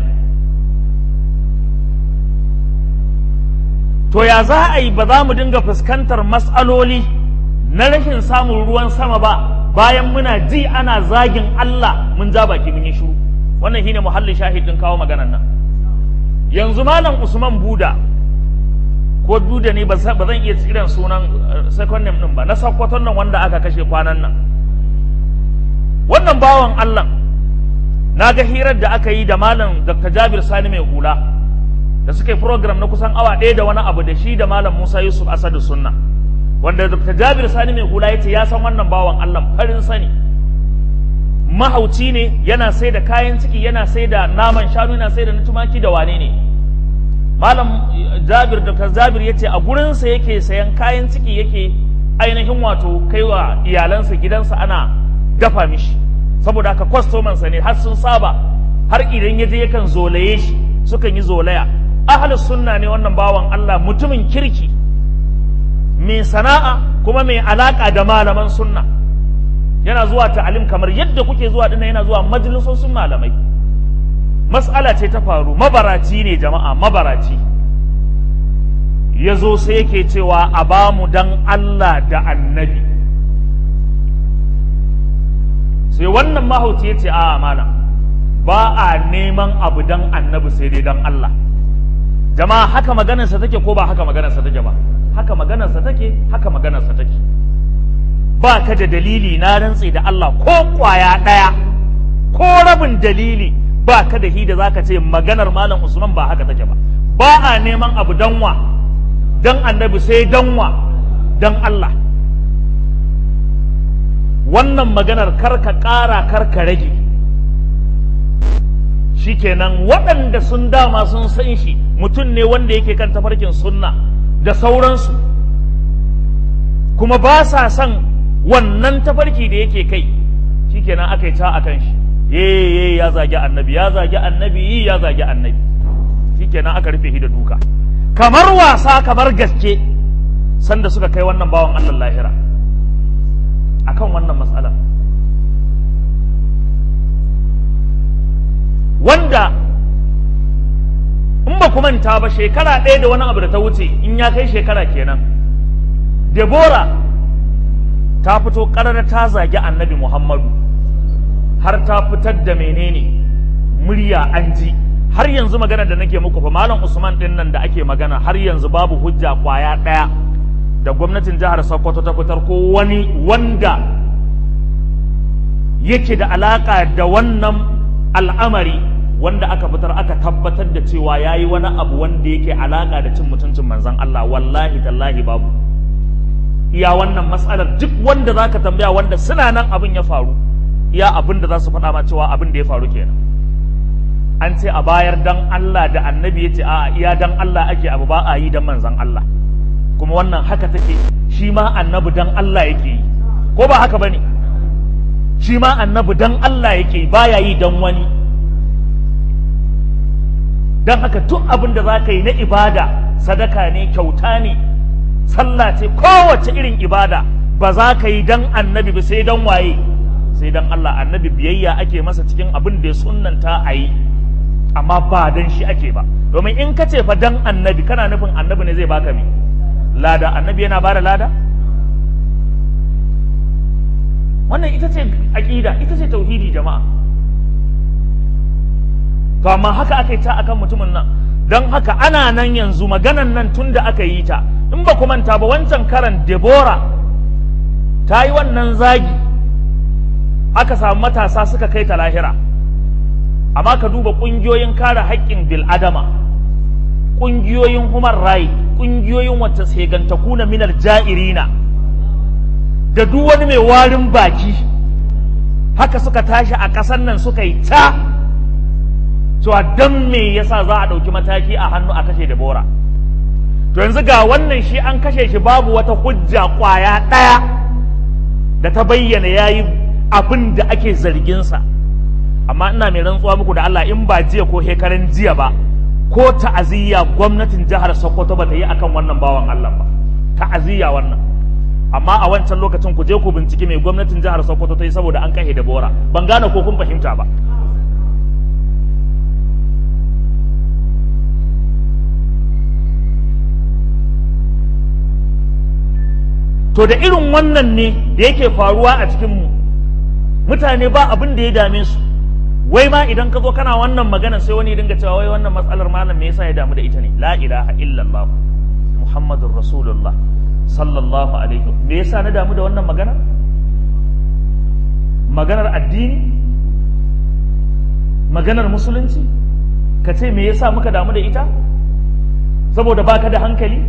To ya za a yi ba za mu dinga fuskantar matsaloli na rashin samun ruwan sama ba bayan muna ji ana zagin Allah mun ja baki mun yi shiru? Wannan shine muhallin shahidin kawo maganar nan. Yanzu malam Usman Buda ko Buda ne ba zan iya tsiran sunan second name din ba, na Sokoton nan wanda aka kashe kwanan nan. Wannan bawan Allah na ga hirar da aka yi da malam Dr. Jabir Sani mai hula da suka yi program na kusan awa ɗaya da wani abu da shi da malam Musa Yusuf Asadu Sunna, wanda Dr. Jabir Sani mai hula ya ce ya san wannan bawan Allah farin sani, mahauci ne, yana sai da kayan ciki, yana sai da naman shanu, yana sai da na tumaki da wane ne. Malam Jabir, Dr. Jabir ya ce a gurinsa yake sayan kayan ciki, yake ainihin wato kaiwa iyalansa gidansa ana dafa mishi, saboda haka kwastomansa ne har sun saba, har idan ya je yakan zolaye shi, sukan yi zolaya. Ahlus sunna ne wannan bawan Allah, mutumin kirki, mai sana'a kuma mai alaka da malaman sunna, yana zuwa ta'alim kamar yadda kuke zuwa dinnan, yana zuwa majalisosin malamai. Mas'ala ce ta faru, mabaraci ne jama'a, mabaraci ya zo sai yake cewa a ba mu dan Allah da annabi. Sai wannan mahauci ya ce a malam, ba a neman abu dan annabi sai dai dan Allah. Jama'a haka maganarsa take ko ba haka maganarsa take ba? Haka maganarsa take, haka maganarsa take. Ba ka da dalili, na rantse da Allah, ko kwaya ɗaya ko rabin dalili ba ka da hida za ka ce maganar malam Usman ba haka take ba. Ba a neman abu danwa dan annabi sai danwa dan Allah. Wannan maganar karka ƙara karka rage, shikenan waɗanda sun dama sun san shi mutum ne wanda yake kan tafarkin sunna da sauransu, kuma ba sa son wannan tafarki da yake kai, shikenan aka yi ta a kan shi, ye ya zagi annabi, ya zagi annabi, ya zagi annabi, shikenan aka rufe shi da duka kamar wasa kamar gaske, sanda suka kai wannan bawan Allah lahira akan wannan matsalar. Wanda in ba ku manta ba shekara ɗaya da wani abu da ta wuce, in ya kai shekara kenan, Deborah ta fito ƙarar ta zagi annabi Muhammadu, har ta fitar da menene murya an ji. Har yanzu magana da nake muku fa malam Usman din nan da ake magana, har yanzu babu hujja kwaya ɗaya da gwamnatin jihar Sokoto ta fitar ko wani wanda yake da alaka da wannan al'amari wanda aka fitar aka tabbatar da cewa yayi wani abu wanda yake alaka da cin mutuncin manzon Allah. Wallahi tallahi babu. Iya wannan matsalar duk wanda zaka tambaya wanda suna nan abin ya faru, iya abin da za su faɗa ma cewa abin da ya faru kenan. An ce a bayar dan Allah da annabi ya ce a iya dan Allah ake abu, ba a yi dan manzon Allah. Kuma wannan haka take, shi ma annabi dan Allah yake yi, ko ba haka bane? Shi ma annabi dan Allah yake yi, baya yi dan wani. Dan haka duk abin da zaka yi na ibada, sadaka ne, kyauta ne, sallah ce, kowace irin ibada, ba za ka yi dan annabi ba sai dan waye? Sai dan Allah. Annabi biyayya ake masa cikin abin da ya sunnanta a yi, amma ba dan shi ake ba. Domin in ka ce fa dan annabi, kana nufin annabi ne zai baka me? Lada. Annabi yana bada lada? Wannan ita ce aqida, ita ce tauhidi jama'a. To amma haka aka yi ta akan mutumin nan. Don haka ana nan yanzu maganan nan tun da aka yi ta, in ba ku manta ba wancan karan Deborah ta yi wannan zagi, aka samu matasa suka kai ta lahira. Amma ka duba ƙungiyoyin kare haƙƙin bil'adama, ƙungiyoyin human right, ƙungiyoyin wacce segantakuna minar ja'irina da duk wani mai warin baki haka suka tashi a ƙasar nan suka yi ta cewa dan me yasa za a ɗauki mataki a hannu a kashe Deborah. To yanzu ga wannan shi an kashe shi babu wata hujja ƙwaya ɗaya da ta bayyana yayi abin da ake zarginsa. Amma ina mai rantsuwa muku da Allah, in ba jiya ko hekaran jiya ba, ko ta'aziyya gwamnatin jihar Sokoto ba ta yi akan wannan bawan Allah ba, ta'aziyya wannan. Amma a wancan lokacin ku je ku bincike mai gwamnatin jihar Sokoto ta yi saboda an kashe Deborah. Ban gane ko kun fahimta ba. To da irin wannan ne da yake faruwa a cikinmu, mutane ba abin da ya dame su. Wai ma idan ka zo kana wannan magana sai wani dinga cewa wai wannan matsalar malam me yasa ya damu da ita ne? La ilaha illallah Muhammadur Rasulullah sallallahu alaihi. Me yasa na damu da wannan magana? Maganar addini? Maganar musulunci? Ka ce me yasa muka damu da ita? Saboda baka da hankali?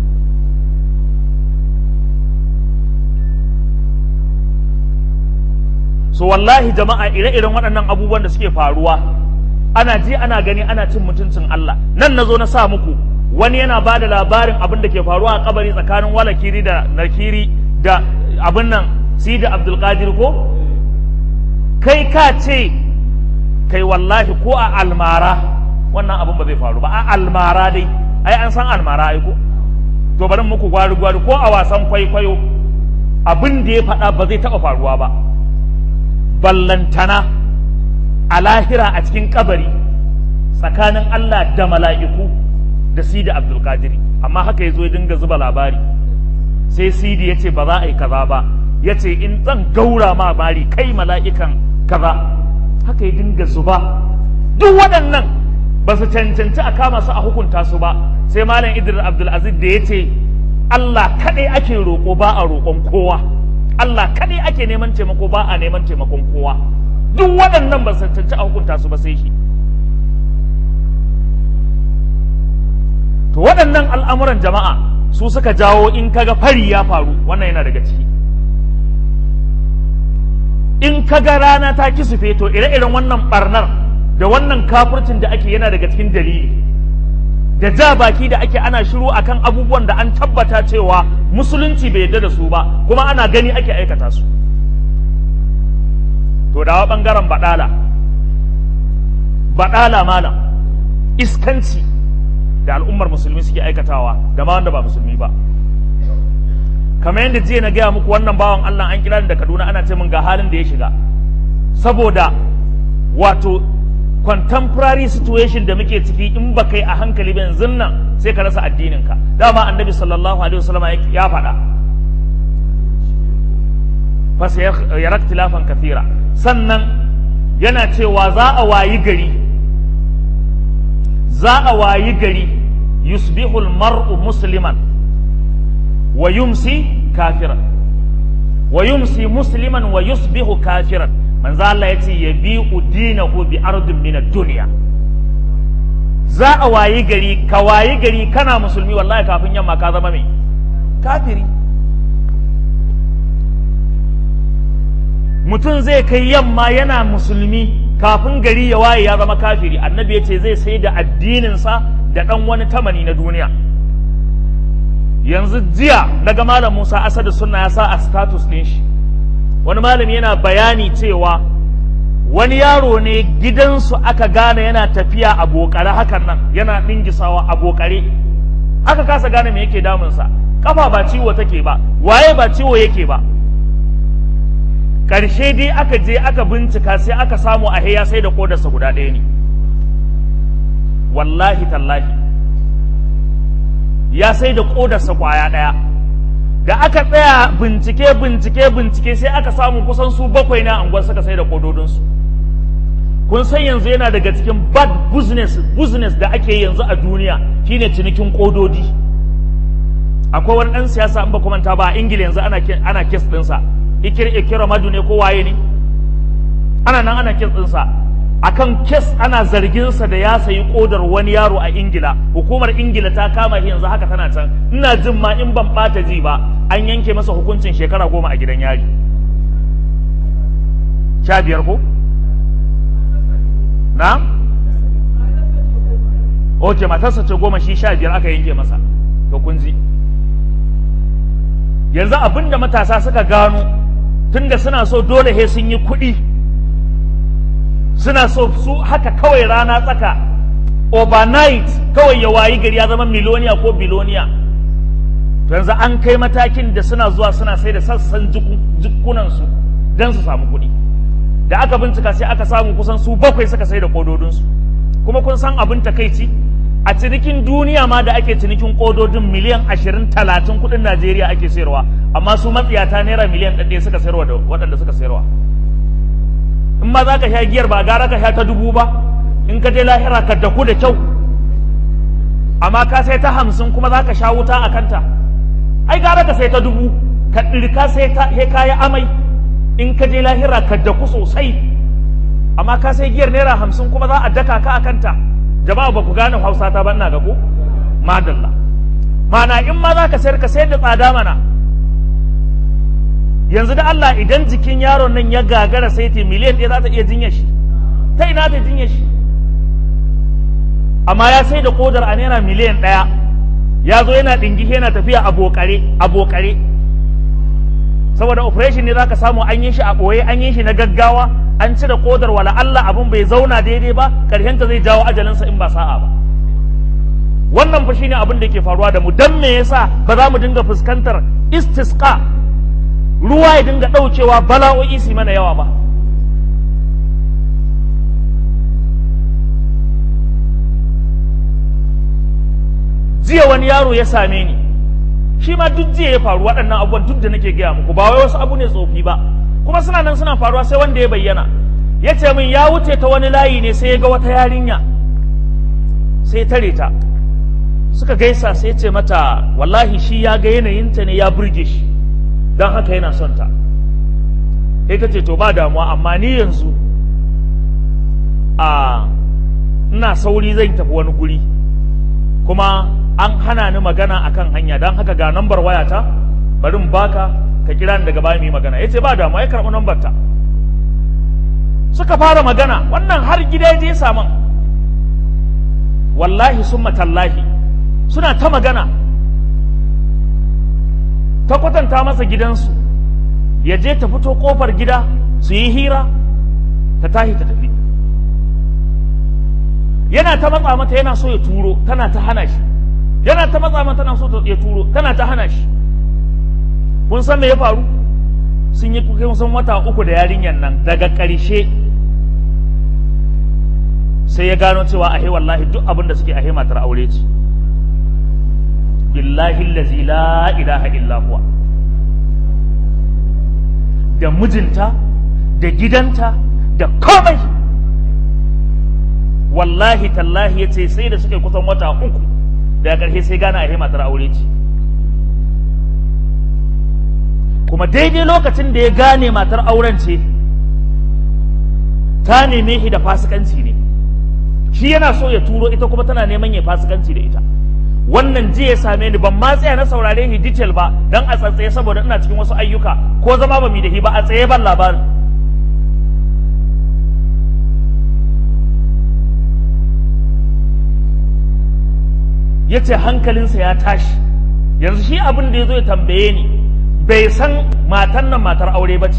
So wallahi jama'a, ire-iren waɗannan abubuwan da suke faruwa ana ji ana gani ana cin mutuncin Allah. Nan nazo na sa muku wani yana ba da labarin abin da ke faruwa a kabari tsakanin Walakiri da Nakiri da abin nan Sidi Abdul Qadir ko kai ka ce kai wallahi ko a almara wannan abin ba zai faru ba. A almara dai ai an san almara ai ko to bari muku gwari ko a wasan kwaikwayo abin da ya faɗa ba zai taɓa faruwa ba. Ballantana a lahira a cikin kabari tsakanin Allah da mala'iku da Sidi Abdul Qadiri. Amma haka yazo ya dinga zuba labari, sai Sidi ya ce ba za a yi kaza ba, ya ce in zan gaura ma bari kai mala'ikan kaza. Haka ya dinga zuba. Duk waɗannan ba su cancanci a kama su a hukunta su ba. Sai Malam Idris Abdul Aziz da ya ce Allah kaɗai ake roƙo ba a roƙon kowa, Allah kaɗai ake neman taimako ba a neman taimakon kowa. Duk waɗannan ba su cancanci a hukunta su ba sai shi. To waɗannan al'amuran jama'a su suka jawo in kaga fari ya faru, wannan yana daga ciki. In kaga rana ta kisufe, to ire-iren wannan barnar da wannan kafircin da ake yana daga cikin dalili. Da ja baki da ake ana shiru akan abubuwan da an tabbata cewa musulunci bai yarda da su ba, kuma ana gani ake aikata su. To dawa bangaren badala malam, iskanci da al'ummar musulmi suke aikatawa da ma wanda ba musulmi ba. Kamar yadda jiya na gaya muku, wannan bawan Allah an kira da Kaduna ana ce min ga halin da ya shiga saboda wato contemporary situation da muke ciki. In ba kai a hankali ba yanzu nan sai ka rasa addininka. Dama annabi sallallahu alaihi wasallam ya faɗa fa sayara ikhtilafan kathira. Sannan yana cewa za a wayi gari yusbihu al-mar'u musliman wa yumsi kafiran wa yumsi musliman wa yusbihu kafiran. Manzo Allah ya ce yabi'u dinahu bi ardin min ad-dunya. Za a wayi gari, ka wayi gari kana musulmi, wallahi kafin yamma ka zama mai kafiri. Mutum zai kai yamma yana musulmi, kafin gari ya waye ya zama kafiri. Annabi ya ce zai sai da addininsa da ɗan wani tamani na duniya. Yanzu jiya naga Malam Musa Asadu Sunna ya sa a status ɗin shi, wani malami yana bayani cewa wani yaro ne gidansu aka gane yana tafiya a bokare hakan nan, yana ɗingisawa a bokare, aka kasa gane me yake damunsa. Kafa ba ciwo take ba, waye ba ciwo yake ba. Ƙarshe dai aka je aka bincika sai aka samu a ya sai da kodarsa guda ɗaya ne. Wallahi tallahi ya sai da kodarsa kwaya ɗaya. Da aka tsaya bincike sai aka samu kusan su 7 na anguwar suka sai da kododinsu. Kun san yanzu yana daga cikin bad business da ake yanzu a duniya shine cinikin kododi. Akwai wani ɗan siyasa an ba manta ba a Ingila yanzu ana kes ɗinsa, ikira madu ne ko waye ne, ana nan ana kes ɗinsa. akan kes ana zarginsa da ya sayi kodar wani yaro a Ingila. Hukumar Ingila ta kama shi yanzu haka tana can, ina jin ma in ban ɓata ji ba an yanke masa hukuncin shekara 10 a gidan yari. 15 ko? Na? Oke, matarsa ce 10, shi 15 aka yanke masa. To kun ji. Yanzu abinda matasa suka gano, tunda suna so dole he sun yi kuɗi, suna so su haka kawai rana tsaka overnight kawai ya wayi gari ya zama miloniya ko biloniya. To yanzu an kai matakin da suna zuwa suna sai da sassan jikunansu don su samu kuɗi. Da aka bincika sai aka samu kusan su 7 suka sai da kododinsu. Kuma kun san abin takaici, a cinikin duniya ma da ake cinikin kododin miliyan 20-30 kuɗin Najeriya ake sayarwa, amma su matsiyata naira miliyan 1 suka sayarwa da waɗanda suka sayarwa. In ma za ka sha giyar ba gara ka sha ta 1000 ba, in ka je lahira ka daku da kyau, amma ka sai ta 50 kuma za ka sha wuta a kanta. Ai gara ka sai ta 1000, ka ɗirka sai ta he kayi amai, in ka je lahira ka daku sosai, amma ka sai giyar naira 50 kuma za a daka ka a kanta. Jama'a ba ku gane Hausa ta ba ina ga ko? Madalla. Mana in ma za ka sayar da tsada mana. Yanzu da Allah idan jikin yaron nan ya gagara sai ta miliyan 1 za ta iya jinya shi. Ta ina ta jinya shi? Amma ya sai da kodar a naira miliyan 1, ya zo yana dingihe yana tafiya a bokare. Saboda operation ne za ka samu an yi shi a ɓoye, an yi shi na gaggawa, an cire kodar wala Allah abin bai zauna daidai ba, ƙarshenta zai jawo ajalinsa in ba sa'a ba. Wannan fa shine abin da yake faruwa da mu. Dan me yasa ba za mu dinga fuskantar istisqa, ruwa ya dinga ɗaucewa, bala'o'i su mana yawa ba? Jiya wani yaro ya same ni, shi ma duk jiya ya faru waɗannan abubuwan duk da nake gaya muku, ba wai wasu abu ne tsofi ba, kuma suna nan suna faruwa sai wanda ya bayyana. Ya ce min ya wuce ta wani layi ne sai ya ga wata yarinya, sai ya tare ta, suka gaisa, sai ya ce mata wallahi shi ya ga yanayinta ne ya burge shi, don haka yana son ta. Sai ta ce to ba damuwa, amma ni yanzu ina sauri zai tafi wani guri, kuma an hana ni magana akan hanya, don haka ga nambar wayata bari in baka ka kira ni daga baya mu yi magana. Yace ba damuwa, ya karɓi nambar ta. Suka fara magana, wannan har gida ya je saman, wallahi summa tallahi suna ta magana, ta kwatanta masa gidansu, ya je ta fito kofar gida su yi hira, ta tashi ta tafi. Yana ta matsa mata yana so ya turo, tana ta hana shi. Yana ta matsa mata tana so ya turo, tana ta hana shi. Kun san me ya faru? Sun yi kusan wata 3 da yarinyar nan, daga ƙarshe sai ya gano cewa ahe wallahi duk abin da suke ahe matar aure ce. Billahi allazi la ilaha illa huwa. Da mijinta, da gidanta, da komai. Wallahi tallahi ya ce sai da suke kusan wata 3, daga ƙarshe sai gane ahe matar aure ce. Kuma daidai lokacin da ya gane matar auren ce, ta neme shi da fasikanci ne. Shi yana so ya turo, ita kuma tana neman ya fasikanci da ita. Wannan jiya ya same ni, ban ma tsaya na saurare shi detail ba, dan a tsatsaye saboda ina cikin wasu ayyuka, ko zama ba mi da shi ba, a tsaye ban labarin. Ya ce hankalinsa ya tashi. Yanzu shi abin da ya zo ya tambaye ni, bai san matan nan matar aure ba ce.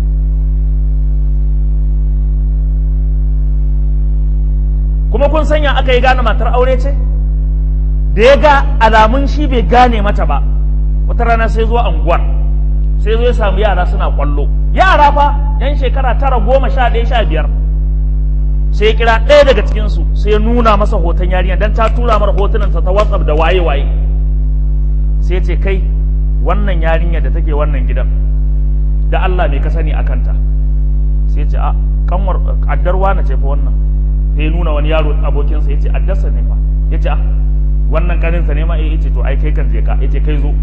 Kuma kun sanya aka yi gane matar aure ce? Da ya ga alamun shi bai gane mata ba, wata rana sai zo anguwar, sai zo ya samu yara suna kwallo. Yara fa yan shekara 9, 10, 11, 15. Sai ya kira ɗaya daga cikinsu, sai ya nuna masa hoton yarinya, don ta tura mara hotunansa ta WhatsApp da waye-waye. Sai ya ce kai, wannan yarinya da take wannan gidan, da Allah mai ka sani a kanta? Sai ya ce a kanwar addarwa na ce fa wannan. Sai ya nuna wani yaro abokinsa, ya ce addarsa ne fa. Ya ce a wannan kaninsa ne ma? Ya ce to ai kai kan je ka. Ya ce kai zo.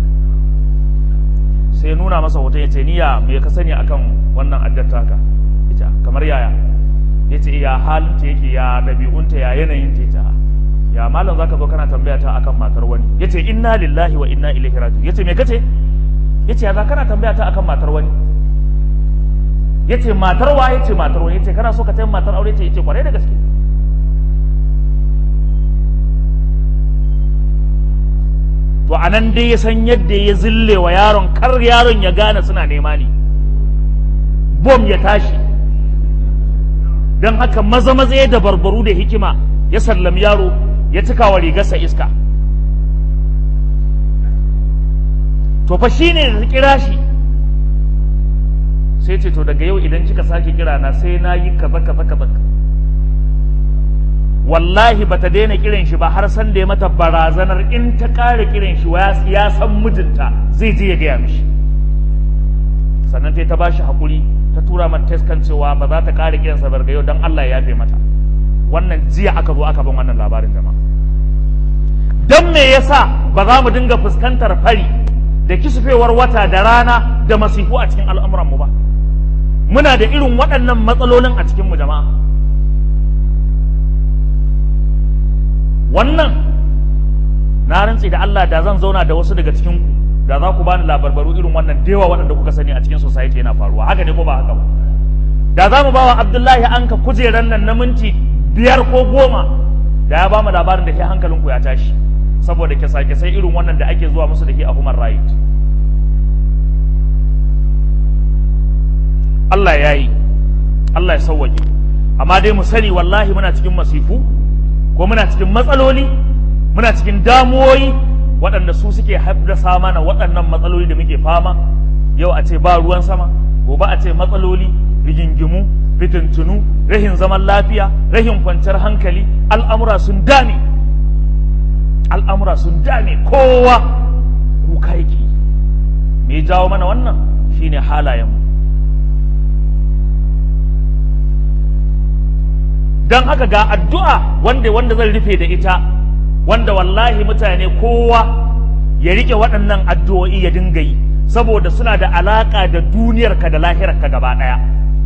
Sai ya nuna masa hoton, ya ce niya me ka sani akan wannan addar taka? Ya ce kamar yaya? ya ce ya halinta yake, ya ɗabi'unta, ya yanayin ta. Ya malam zaka zo kana tambaya ta akan matar wani? Ya ce inna lillahi wa inna ilaihi raji'un. Ya ce me kace? Ya ce ya za kana tambaya ta akan matar wani? Ya ce matar wa? Ya ce matar wani. Ya ce kana so ka tayin matar aure? Ya ce kwarai da gaske. To anan dai ya san yadda ya zille wa yaron, kar yaron ya gane suna nema ne, bom ya tashi. Don haka maza ya da barbaru da hikima ya sallami yaro, ya cika wa rigarsa iska. To fa shine da ta kira shi sai ce to daga yau idan kika sake kira na sai na yi kaza. Wallahi bata daina kiran shi ba har san da ya mata barazanar in ta ƙara kiran shi ya san mijinta zai je ya gaya mishi. Sannan ta bashi hakuri, ta tura mata test kan cewa ba za ta ƙara kiransa ba daga yau don Allah ya yafe mata. Wannan jiya aka zo aka ban wannan labarin jama'a. Don me yasa ba za mu dinga fuskantar fari da kisufewar wata da rana da masifu a cikin al'amuranmu ba? Muna da irin waɗannan matsalolin a cikinmu jama'a. Wannan na rantsi da Allah da zan zauna da wasu daga cikinku da za ku bani labarbaru irin wannan dewa waɗanda kuka sani a cikin society yana faruwa. Haka ne ko ba haka ba? Da za mu ba wa Abdullahi Anka kujeran nan na minti 5 ko 10 da ya ba mu labarin da ke hankalinku ya tashi, saboda kisa-kisai irin wannan da ake zuwa musu da ke a human right. Allah ya yi, Allah ya sauwaje. Amma dai mu sani wallahi muna cikin masifu, ko muna cikin matsaloli, muna cikin damuwoyi waɗanda su suke haddasa mana waɗannan matsaloli da muke fama. Yau a ce ba ruwan sama, gobe a ce matsaloli, rigingimu, fitintunu, rahin zaman lafiya, rahin kwanciyar hankali, al'amura sun dame. Al'amura sun dame, kowa kuka yake. Me jawo mana wannan? Shine halayenmu. Don haka ga addu'a wanda zan rufe da ita, wanda wallahi mutane kowa ya rike waɗannan addu'o'i ya dinga yi, saboda suna da alaƙa da duniyarka da lahirarka gaba ɗaya.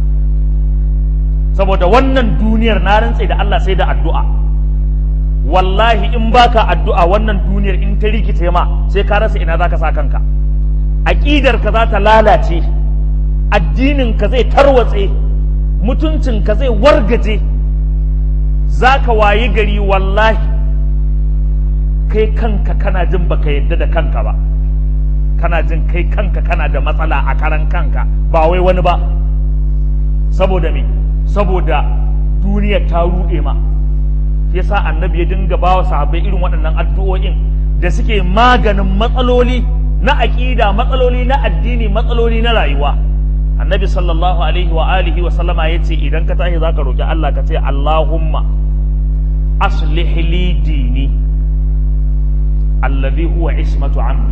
Saboda wannan duniyar na rantse da Allah sai da addu'a. Wallahi in baka addu'a wannan duniyar in ta rikice ma sai ka rasa ina zaka sa kanka. Aƙidarka za ta lalace, addininka zai tarwatse, mutuncinka zai wargaje. Za ka wayi gari wallahi kai kanka kana jin baka yadda da kanka ba, kana jin kai kanka kana da matsala a karan kanka, ba wai wani ba. Saboda me? Saboda duniya ta ruɗe ma. Yasa annabi ya dinga ba wa sahabbai irin waɗannan addu'o'in da suke maganin matsaloli na aƙida, matsaloli na addini, matsaloli na rayuwa. Annabi sallallahu alaihi wa alihi wa sallama ya ce idan ka tashi zaka roki Allah ka ce Allahumma aslih li dini alladhi huwa ismatu amri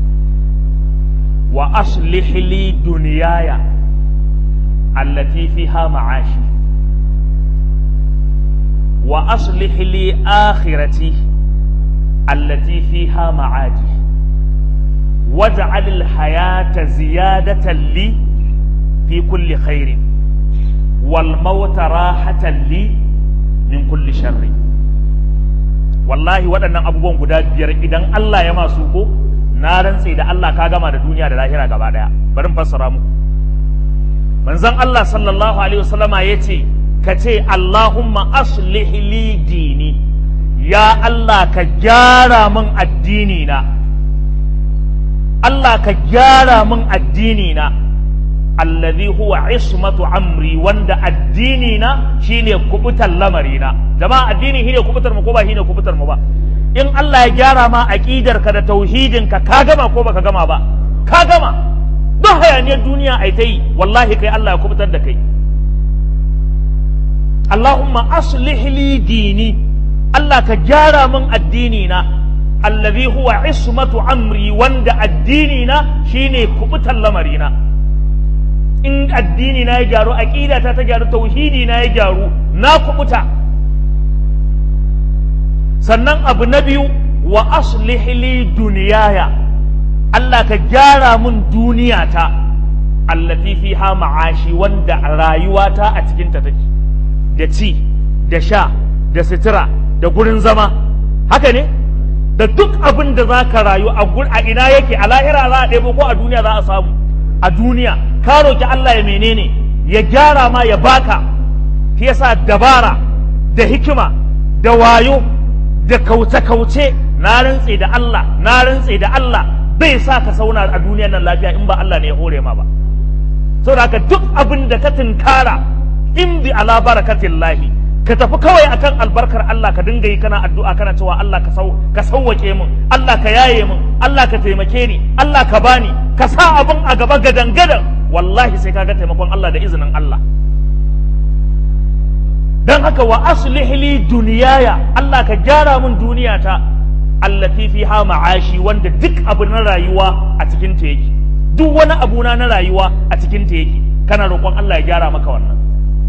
wa aslih li dunyaya allati fiha ma'ashi wa aslih li akhirati allati fiha ma'adi waj'al al-hayata ziyadatan li fi kulli khairin wal mauta rahatan li min kulli sharri. Wallahi waɗannan abubuwan guda biyar idan Allah ya masu ko na rantse da Allah ka gama da duniya da lahira gaba daya. Bari in fassara muku. Manzon Allah sallallahu alaihi wasallama yace ka ce Allahumma aslih li dini, ya Allah ka gyara min addini na, Allah ka gyara min addini na, alladhi huwa ismatu amri, wanda addini na shine kubutar lamari na. Jama'a addini shine kubutar mu ko ba shine kubutar mu ba? In Allah ya gyara ma aqidarka da tauhidinka ka gama ko baka gama ba? Ka gama. Duk hayaniyar duniya ai ta yi, wallahi kai Allah ya kubutar da kai. Allahumma aslih li dini, Allah ka gyara min addini na, alladhi huwa ismatu amri, wanda addini na shine kubutar lamari na. In addini na ya gyaru, aqidata ta gyaru, tauhidi na ya gyaru, na kubuta. Sannan abu na biyu, wa aslih li duniyaya, Allah ka gyara mun duniyata, allati fiha ma'ashi, wanda rayuwata a cikin ta take. da ci da sha da sutura da gurin zama, haka ne, da duk abin da za ka rayu a ina yake, a lahira za a ɗebo ko a duniya za a samu? A duniya. Ka roki Allah ya menene, ya gyara ma ya baka. Shi yasa dabara da hikima da wayo da kauce-kauce, na rantse da Allah bai sa ka sauna a duniyar nan lafiya in ba Allah ne ya hore ma ba. Saboda haka duk abin da ka tunkara in bi ala barakatillahi, ka tafi kawai akan albarkar Allah, ka dinga yi kana addu'a kana cewa Allah ka sauwake min, Allah ka yaye min, Allah ka taimake ni, Allah ka bani, ka sa abin a gaba gadan-gadan, wallahi sai kaga taimakon Allah da izinin Allah. Dan haka wa aslih li duniyaya, Allah ka gyara min duniyata, allati fiha ma'ashi, wanda duk abu na rayuwa a cikin ta yake, duk wani abu na rayuwa a cikin ta yake, kana roƙon Allah ya gyara maka wannan.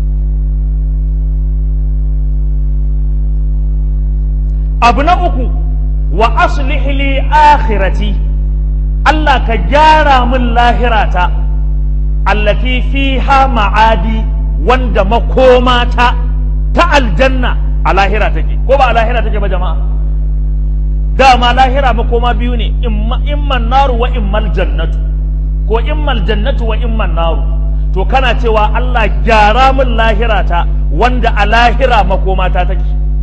Abu na uku, wa aslih li akhirati, Allah ka gyara min lahirata, allati fiha ma'adi, wanda makomata ta aljanna a lahira take, ko ba a lahira take ba jama'a? Dama lahira makoma biyu ne, imman naru wa immal jannatu, ko immal jannatu wa imman naru. To kana cewa Allah gyara min lahirata, wanda a lahira makomata take.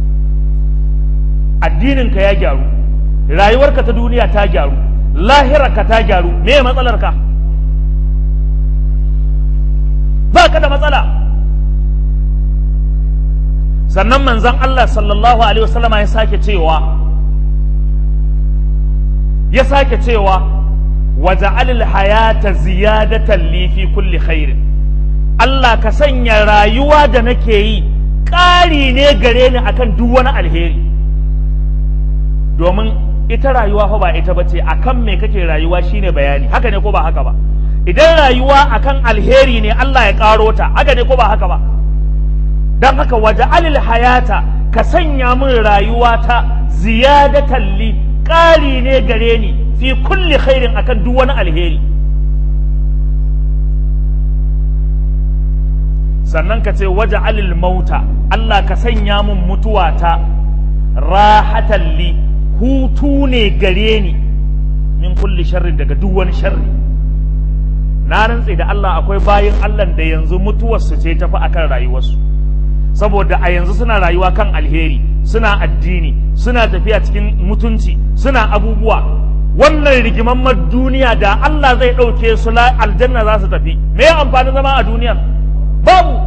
Addininka ya gyaru, rayuwarka ta duniya ta gyaru, lahirarka ta gyaru, me matsalarka? Ba ka da matsala. Sannan manzon Allah sallallahu alaihi wasallama ya sake cewa waja'alil hayata ziyadatan li fi kulli khairin, Allah ka sanya rayuwa da nake yi ƙari ne gare ni akan duk wani alheri. Domin ita rayuwa fa ba ita bace, akan me kake rayuwa shine bayani, haka ne ko ba haka ba? Idan rayuwa akan alheri ne, Allah ya karo ta, haka ne ko ba haka ba? Dan haka waja'alil hayata, ka sanya min rayuwa ta ziyadatan li, ƙari ne gare ni fi kulli khairin akan duk wani alheri. Sannan ka ce waja'alil mauta, Allah ka sanya min mutuwa ta rahatan li, hutu ne gare ni min kulli sharrin, daga duk wani sharri. Na rantse da Allah akwai bayin Allah da yanzu mutuwarsu ce tafi akan rayuwarsu, saboda a yanzu suna rayuwa kan alheri, suna addini, suna tafiya cikin mutunci, suna abubuwa. Wannan rigimammar duniya da Allah zai ɗauke su aljanna za su tafi, me amfani zama a duniyar? Babu.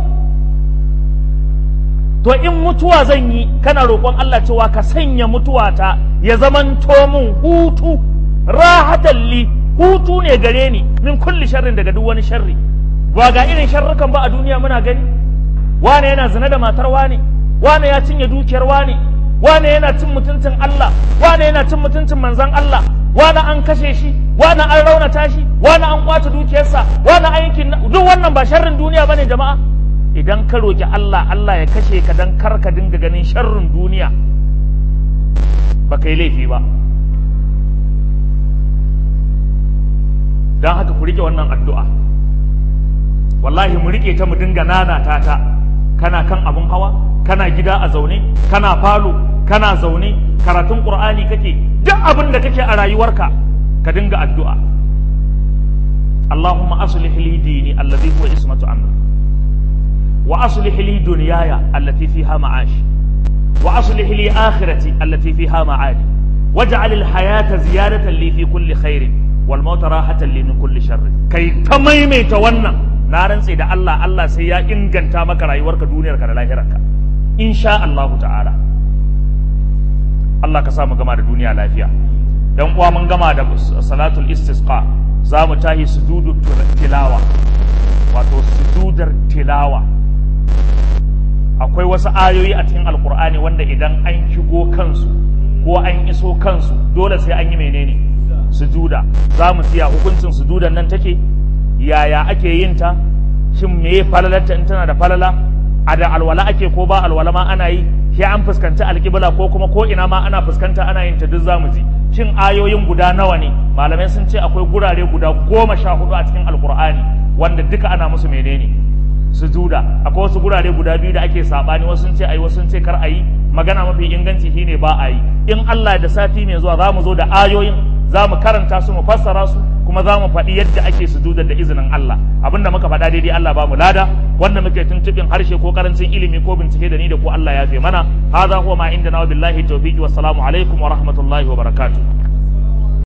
To in mutuwa zan yi, kana roƙon Allah cewa ka sanya mutuwata ya zamanto min hutu, rahatan li, hutu ne gare ni min kulli sharrin, daga duk wani sharri. Ba ga irin sharrukan ba a duniya muna gani? Wane yana zina da matar wane ya cinye dukiyar wane yana cin mutuncin Allah, wane yana cin mutuncin manzon Allah, wane an kashe shi, wane an raunata shi, wane an kwace dukiyarsa, wane an yankin. Duk wannan ba sharrin duniya bane jama'a? Idan ka roki Allah, Allah ya kashe ka dan kar ka dinga ganin sharrin duniya, ba kai laifi ba. Dan haka ku rike wannan addu'a, wallahi mu rike ta, mu dinga nanata ta. Kana kan abun hawa, kana gida a zaune, kana falo, kana zaune, karatun Qur'ani kake, duk abin da kake a rayuwarka ka dinga addu'a. Allahumma aslih li dini alladhi huwa ismatu amri, wa aslih li dunyaya allati fiha ma'ashi, wa aslih li akhirati allati fiha ma'adi, waj'al al hayata ziyadatan li fi kulli khairin wal mauta rahatan li min kulli sharrin. Kai ta maimaita wannan, na rantse da Allah, Allah sai ya inganta maka rayuwarka, duniyarka da lahirarka, insha Allahu ta'ala. Allah ka sa mu gama da duniya lafiya. Dan uwa, mun gama da salatul istisqa, za mu tahi sujudu tilawa, wato sujudar tilawa. Akwai wasu ayoyi a cikin alkur'ani wanda idan an shigo kansu ko an iso kansu dole sai an yi menene? Sujuda. Za mu siya hukuncin sujudan nan take, yaya ake yin ta, shin me falalarta, in tana da falala, a da alwala ake ko ba alwala ma ana yi, sai an fuskanci alƙibla ko kuma ko ina ma ana fuskanta ana yin ta, duk zamu ji. Shin ayoyin guda nawa ne? Malamai sun ce akwai gurare guda 14 a cikin alkur'ani wanda duka ana musu menene? sujuda. Akwai wasu gurare guda biyu da ake sabani, wasu sun ce ayi wasu sun ce kar ayi. Magana mafi inganci shine ba a yi. In Allah da sati mai zuwa za mu zo da ayoyin, za mu karanta su mu fassara su, kuma za mu faɗi yadda ake sujuda da izinin Allah. Abinda muka faɗa daidai Allah ba mu lada, wanda muke tuntuɓin harshe ko karancin ilimi ko bincike da ni da ku Allah ya fi mana. Hadha huwa ma indana wa billahi tawfiqi, wassalamu alaikum wa rahmatullahi wa barakatuh.